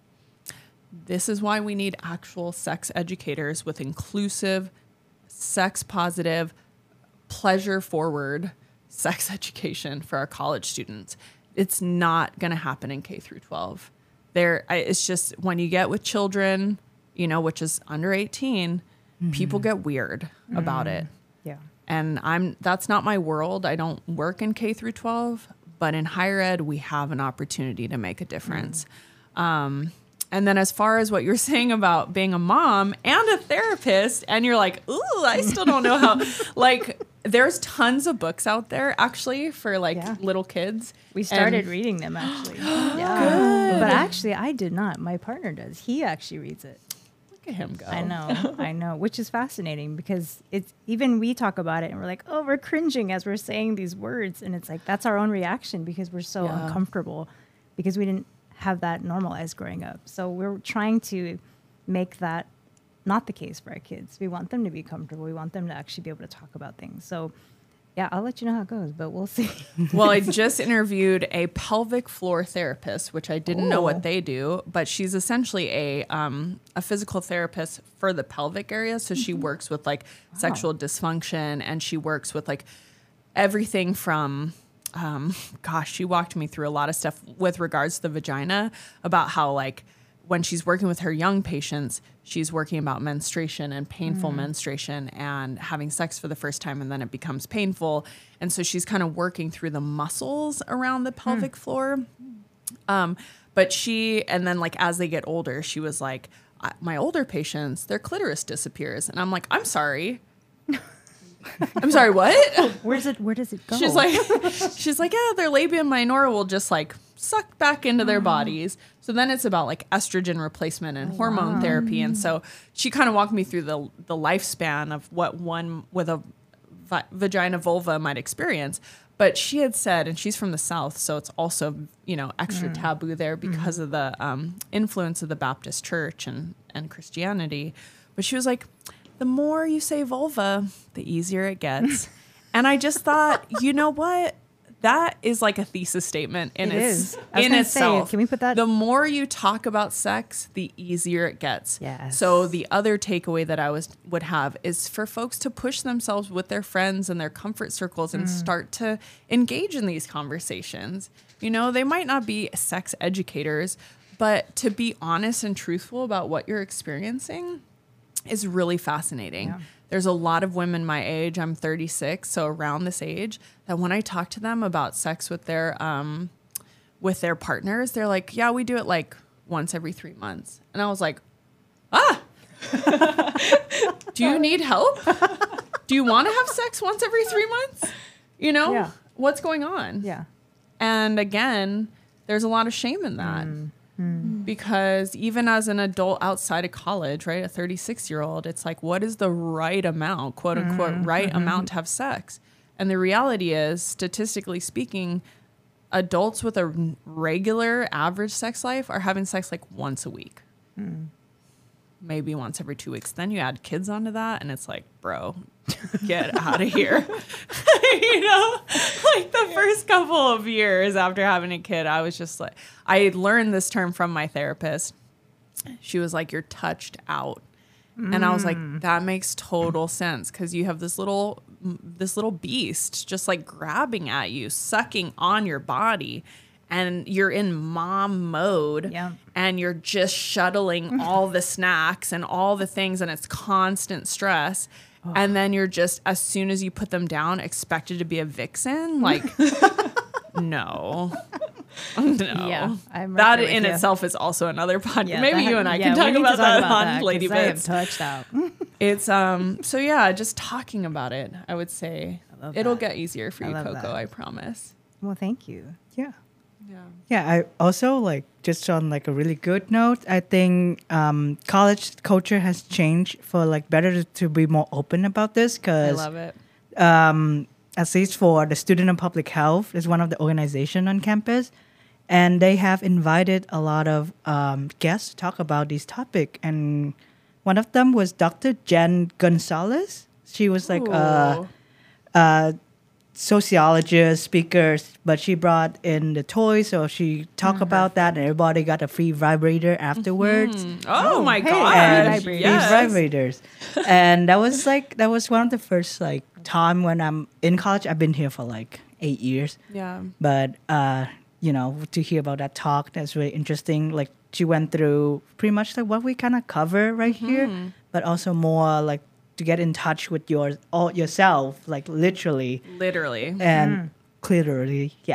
This is why we need actual sex educators with inclusive, sex positive, pleasure forward sex education for our college students. It's not going to happen in K through twelve. There, I, it's just when you get with children, you know, which is under eighteen, mm-hmm. people get weird mm-hmm. about it. Yeah. And I'm, that's not my world. I don't work in K through twelve, but in higher ed, we have an opportunity to make a difference. Mm-hmm. Um, and then as far as what you're saying about being a mom and a therapist, and you're like, ooh, I still don't know how, like, there's tons of books out there actually for like yeah. little kids. We started and reading them actually. yeah. Good. But actually I did not. My partner does. He actually reads it. Look at him go. I know. I know. Which is fascinating because it's even we talk about it and we're like, oh, we're cringing as we're saying these words. And it's like, that's our own reaction because we're so yeah. uncomfortable because we didn't have that normalized growing up. So we're trying to make that not the case for our kids. We want them to be comfortable. We want them to actually be able to talk about things. So yeah, I'll let you know how it goes, but we'll see. Well, I just interviewed a pelvic floor therapist, which I didn't Ooh. know what they do, but she's essentially a um, a physical therapist for the pelvic area. So she works with like wow. sexual dysfunction, and she works with like everything from, um, gosh, she walked me through a lot of stuff with regards to the vagina about how like when she's working with her young patients, she's working about menstruation and painful mm. menstruation and having sex for the first time, and then it becomes painful. And so she's kind of working through the muscles around the pelvic mm. floor. Um, but she, and then like as they get older, she was like, my older patients, their clitoris disappears. And I'm like, I'm sorry. I'm sorry, what? Where does it, where does it go? She's like, she's like, yeah, their labia minora will just like suck back into their bodies. So then it's about like estrogen replacement and oh, hormone wow. therapy. And so she kind of walked me through the the lifespan of what one with a vi- vagina vulva might experience. But she had said, and she's from the South, so it's also, you know, extra mm. taboo there because mm. of the um, influence of the Baptist church and, and Christianity. But she was like, the more you say vulva, the easier it gets. And I just thought, you know what? That is like a thesis statement in, it its, is. I was in gonna itself. Say, can we put that? The more you talk about sex, the easier it gets. Yes. So the other takeaway that I was would have is for folks to push themselves with their friends and their comfort circles and mm. start to engage in these conversations. You know, they might not be sex educators, but to be honest and truthful about what you're experiencing is really fascinating. Yeah. There's a lot of women my age, I'm thirty-six, so around this age, that when I talk to them about sex with their um, with their partners, they're like, yeah, we do it like once every three months. And I was like, ah, do you need help? Do you want to have sex once every three months? You know, yeah. what's going on? Yeah. And again, there's a lot of shame in that. Mm. Because even as an adult outside of college, right, a thirty-six-year-old, it's like, what is the right amount, quote unquote, mm-hmm. right mm-hmm. amount to have sex? And the reality is, statistically speaking, adults with a regular average sex life are having sex like once a week. Mm. Maybe once every two weeks. Then you add kids onto that, and it's like, bro, get out of here. You know, like the first couple of years after having a kid, I was just like, I learned this term from my therapist. She was like, you're touched out. Mm. And I was like, that makes total sense, because you have this little, this little beast just like grabbing at you, sucking on your body. And you're in mom mode, yeah. and you're just shuttling all the snacks and all the things, and it's constant stress. Oh. And then you're just, as soon as you put them down, expected to be a vixen. Like, no. No. Yeah, I'm right that there with in you. itself is also another podcast. Yeah, Maybe that, you and I yeah, can talk about, about that about on that, Lady I am Bits. touched out. It's, um, so yeah, just talking about it, I would say I it'll that. get easier for I you, love Coco, that. I promise. Well, thank you. Yeah. Yeah. Yeah, I also like just on like a really good note, I think um, college culture has changed for like better to, to be more open about this, I because love it. um, at least for the Student of Public Health, is one of the organization on campus, and they have invited a lot of um, guests to talk about this topic. And one of them was Doctor Jen Gonzalez. She was like a, a sociologist, speaker, but she brought in the toys, so she talked mm-hmm. about that, and everybody got a free vibrator afterwards. Mm-hmm. Oh, oh my hey, god! And free yes. vibrators, and that was like that was one of the first like time when I'm in college. I've been here for like eight years. Yeah, but uh, you know, to hear about that talk, that's really interesting. Like she went through pretty much like what we kind of cover right mm-hmm. here, but also more like to get in touch with your all yourself, like literally, literally, and mm. clearly, yeah.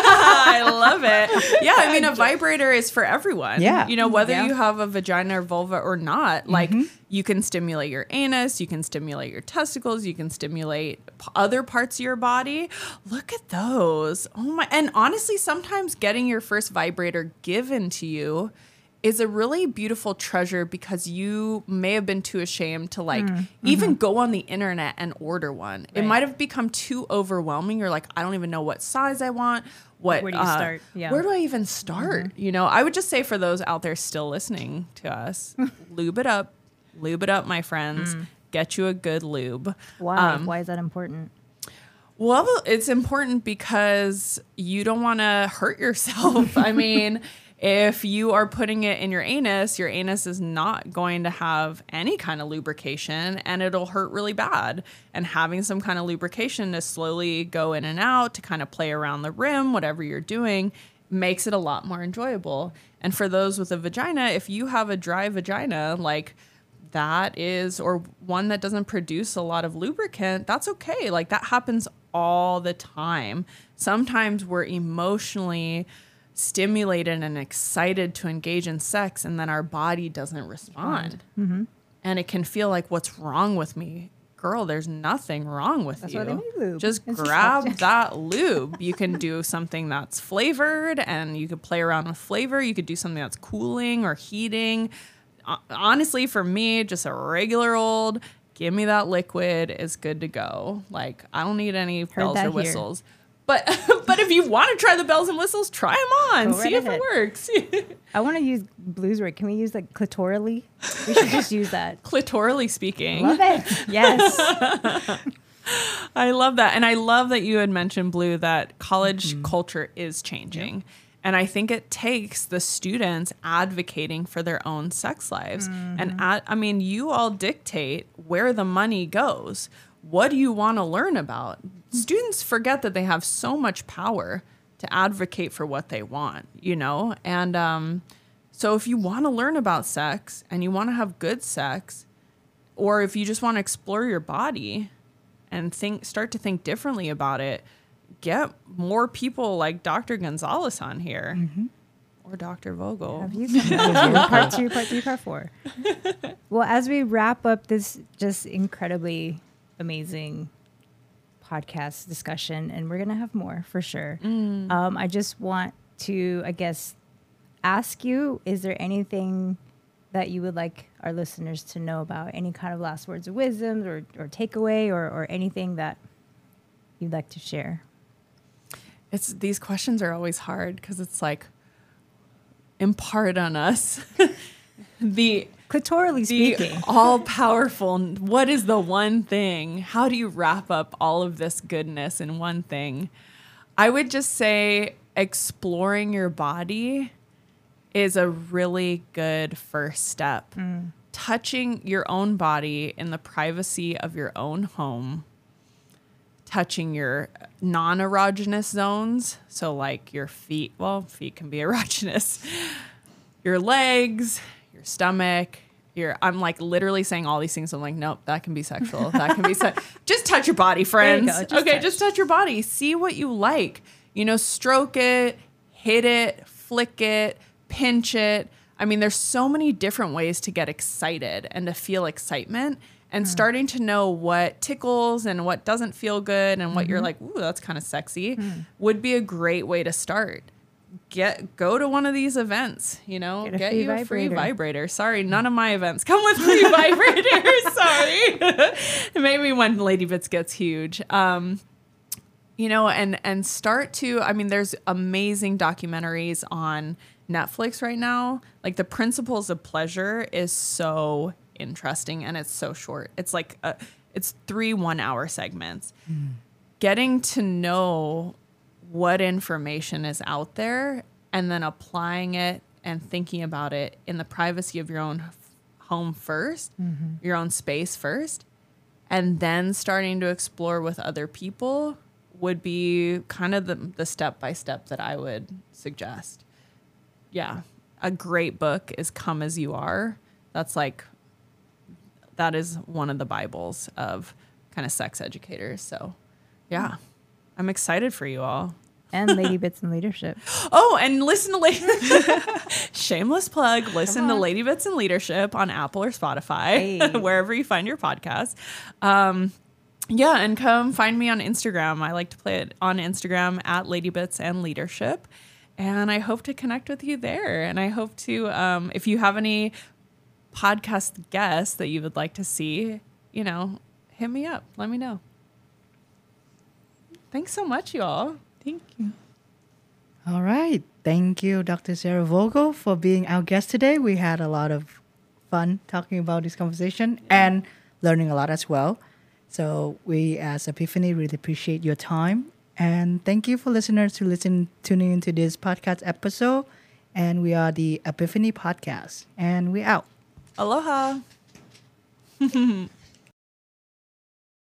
I love it. Yeah, I mean, a vibrator is for everyone. Yeah, you know, whether yeah. you have a vagina or vulva or not, like mm-hmm. you can stimulate your anus, you can stimulate your testicles, you can stimulate p- other parts of your body. Look at those. Oh my! And honestly, sometimes getting your first vibrator given to you is a really beautiful treasure because you may have been too ashamed to like mm, even mm-hmm. go on the internet and order one. Right. It might have become too overwhelming. You're like, I don't even know what size I want. What, where do you uh, start? Yeah. Where do I even start? Mm-hmm. You know, I would just say for those out there still listening to us, lube it up, lube it up, my friends. Mm. Get you a good lube. Why? Um, Why is that important? Well, it's important because you don't want to hurt yourself. I mean, if you are putting it in your anus, your anus is not going to have any kind of lubrication and it'll hurt really bad. And having some kind of lubrication to slowly go in and out, to kind of play around the rim, whatever you're doing, makes it a lot more enjoyable. And for those with a vagina, if you have a dry vagina, like that is, or one that doesn't produce a lot of lubricant, that's okay. Like that happens all the time. Sometimes we're emotionally stimulated and excited to engage in sex, and then our body doesn't respond. Mm-hmm. And it can feel like, what's wrong with me? Girl, there's nothing wrong with that's you. Why they need lube. Just it's grab just that lube. You can do something that's flavored, and you could play around with flavor. You could do something that's cooling or heating. Uh, honestly, for me, just a regular old, give me that liquid is good to go. Like, I don't need any Heard bells or that whistles. Here. But but if you want to try the bells and whistles, try them on. Go See right if ahead. it works. I want to use Blue's word. Can we use like clitorally? We should just use that. Clitorally speaking. Love it. Yes. I love that. And I love that you had mentioned, Blue, that college mm-hmm. culture is changing. Yep. And I think it takes the students advocating for their own sex lives. Mm-hmm. And ad- I mean, you all dictate where the money goes. What do you want to learn about? Students forget that they have so much power to advocate for what they want, you know? And um, so if you want to learn about sex and you want to have good sex, or if you just want to explore your body and think, start to think differently about it, get more people like Doctor Gonzalez on here. Mm-hmm. Or Doctor Vogel. Have you part two, part three, part four. Well, as we wrap up this just incredibly amazing podcast discussion, and we're going to have more for sure. Mm. Um, I just want to, I guess, ask you, is there anything that you would like our listeners to know about? Any kind of last words of wisdom or, or takeaway or, or anything that you'd like to share? It's these questions are always hard because it's like, impart on us the clitorally the speaking, all powerful. What is the one thing? How do you wrap up all of this goodness in one thing? I would just say exploring your body is a really good first step. Mm. Touching your own body in the privacy of your own home. Touching your non-erogenous zones. So like your feet, well, feet can be erogenous. Your legs, your stomach, your, I'm like literally saying all these things. I'm like, nope, that can be sexual. That can be se- just touch your body, friends. Just okay, touch. just touch your body. See what you like. You know, stroke it, hit it, flick it, pinch it. I mean, there's so many different ways to get excited and to feel excitement. And mm. starting to know what tickles and what doesn't feel good and what mm-hmm. you're like, ooh, that's kind of sexy, mm. would be a great way to start. Get go to one of these events, you know, get, a get free you a vibrator. free vibrator. Sorry, none of my events come with free vibrators. Sorry. Maybe when Lady Bits gets huge. Um, you know, and and start to, I mean, there's amazing documentaries on Netflix right now. Like The Principles of Pleasure is so interesting, and it's so short. It's like a, it's three one hour segments. Mm. Getting to know what information is out there and then applying it and thinking about it in the privacy of your own home first, mm-hmm. your own space first, and then starting to explore with other people would be kind of the, the step-by-step that I would suggest. Yeah. A great book is Come As You Are. That's like, that is one of the Bibles of kind of sex educators. So yeah, I'm excited for you all. And Lady Bits and Leadership. Oh, and listen to Lady shameless plug. Listen to Lady Bits and Leadership on Apple or Spotify, hey. Wherever you find your podcast. Um, yeah, and come find me on Instagram. I like to play it on Instagram at Lady Bits and Leadership, and I hope to connect with you there. And I hope to, um, if you have any podcast guests that you would like to see, you know, hit me up. Let me know. Thanks so much, you all. Thank you. All right. Thank you, Doctor Sarah Vogel, for being our guest today. We had a lot of fun talking about this conversation and learning a lot as well. So we, as Epiphany, really appreciate your time. And thank you for listeners to listen, tuning into this podcast episode. And we are the Epiphany Podcast. And we out. Aloha.